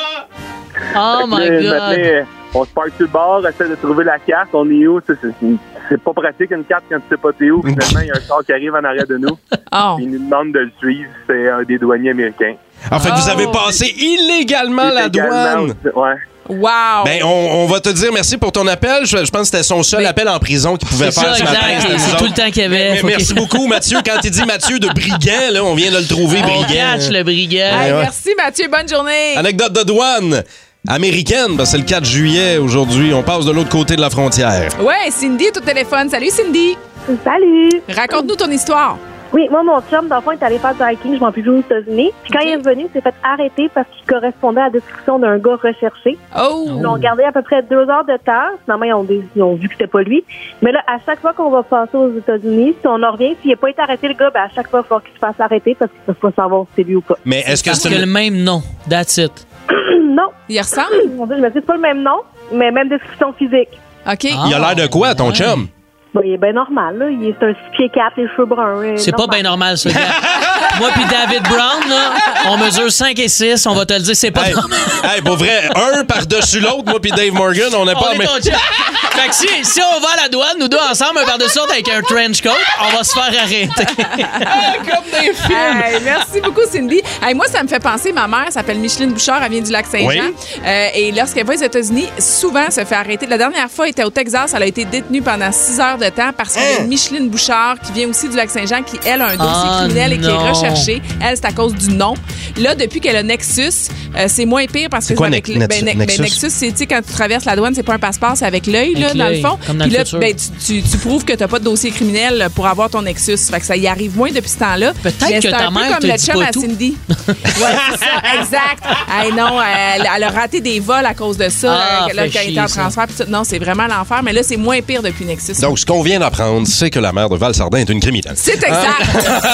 Oh my Là, God! maintenant, euh, on se parque sur le bord, essaie de trouver la carte. On est où? C'est, c'est, c'est pas pratique une carte quand tu sais pas t'es où. Finalement, il y a un char qui arrive en arrière de nous. Oh. Il nous demande de le suivre. C'est un des douaniers américains. En fait, vous avez Oh. passé illégalement la Illégalement, douane. Ouais. Wow! Ben, on, on va te dire merci pour ton appel. Je, je pense que c'était son seul appel en prison qu'il pouvait C'est faire ça, ce matin. exact. C'était nous C'est autres. tout le temps qu'il y avait. Mais- Faut merci qu'il- beaucoup, Mathieu. Quand il dit Mathieu de Brigand, là, on vient de le trouver, On Brigand. catch le brigand. Hey, ouais. Merci, Mathieu. Bonne journée. Anecdote de douane américaine, ben, c'est le quatre juillet aujourd'hui. On passe de l'autre côté de la frontière. Ouais, Cindy est au téléphone. Salut, Cindy. Salut! Raconte-nous ton histoire. Oui, moi, mon chum, dans le fond, est allé faire du hiking, je m'en plus aux États-Unis. Puis quand il est revenu, il s'est fait arrêter parce qu'il correspondait à la description d'un gars recherché. Oh! Ils l'ont gardé à peu près deux heures de temps. Finalement, ils ont, dé- ils ont vu que c'était pas lui. Mais là, à chaque fois qu'on va passer aux États-Unis, si on en revient, s'il n'a pas été arrêté, le gars, ben, à chaque fois, il faut qu'il se fasse arrêter parce qu'ils ne peuvent pas savoir si c'est lui ou pas. Mais est-ce que Parce c'est que une... le même nom. That's it. non. Il ressemble? Mon Dieu, je me dis, c'est pas le même nom, mais même description physique. OK. Il a l'air de quoi, ton chum? Bon, il est bien normal, là. Il est un six pieds quatre, les cheveux bruns. euh, C'est pas normal. bien normal, ça. gars. Moi puis David Brown, là, on mesure cinq et six, on va te le dire, c'est pas Hey, normal. hey, pour vrai, un par-dessus l'autre, moi puis Dave Morgan, on n'est pas... On est mais- ton chum. Fait que si, si on va à la douane, nous deux ensemble, un par-dessus l'autre avec un trench coat, on va se faire arrêter. Comme des films. Hey, merci beaucoup, Cindy. Hey, moi, ça me fait penser, ma mère s'appelle Micheline Bouchard, elle vient du Lac-Saint-Jean. Oui. Euh, et lorsqu'elle va aux États-Unis, souvent se fait arrêter. La dernière fois, elle était au Texas, elle a été détenue pendant six heures de temps parce qu'il y a une Micheline Bouchard qui vient aussi du Lac-Saint-Jean, qui, elle, a un dossier Ah, criminel et qui est non. recherché. Elle, c'est à cause du nom. Là, depuis qu'elle a Nexus, euh, c'est moins pire parce C'est que quoi, avec Nex- le- Nexus? ben, ne- ben, Nexus? Nexus, c'est, tu sais, quand tu traverses la douane, c'est pas un passeport, c'est avec l'œil, là, Avec dans le l'œil, fond. comme dans Puis le là, futur. ben, tu, tu, tu prouves que t'as pas de dossier criminel pour avoir ton Nexus. Fait que ça y arrive moins depuis ce temps-là. Peut-être Mais que c'est ta un mère peu comme te le dit chum pas à tout. Cindy. Ouais, c'est ça, exact. Hey, non, elle, elle a raté des vols à cause de ça, Ah, euh, là, fait quand elle chier, était en ça. transfert. Pis tout. Non, c'est vraiment l'enfer. Mais là, c'est moins pire depuis Nexus. Donc, ce qu'on vient d'apprendre, c'est que la mère de Val Sardin est une criminelle. C'est exact.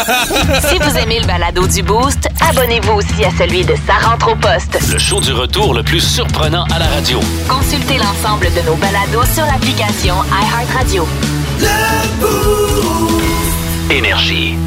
Si vous aimez le balado du Boost, abonnez-vous aussi à celui de Sa rentre au poste. Le show du retour le plus surprenant à la radio. Consultez l'ensemble de nos balados sur l'application iHeartRadio. Énergie.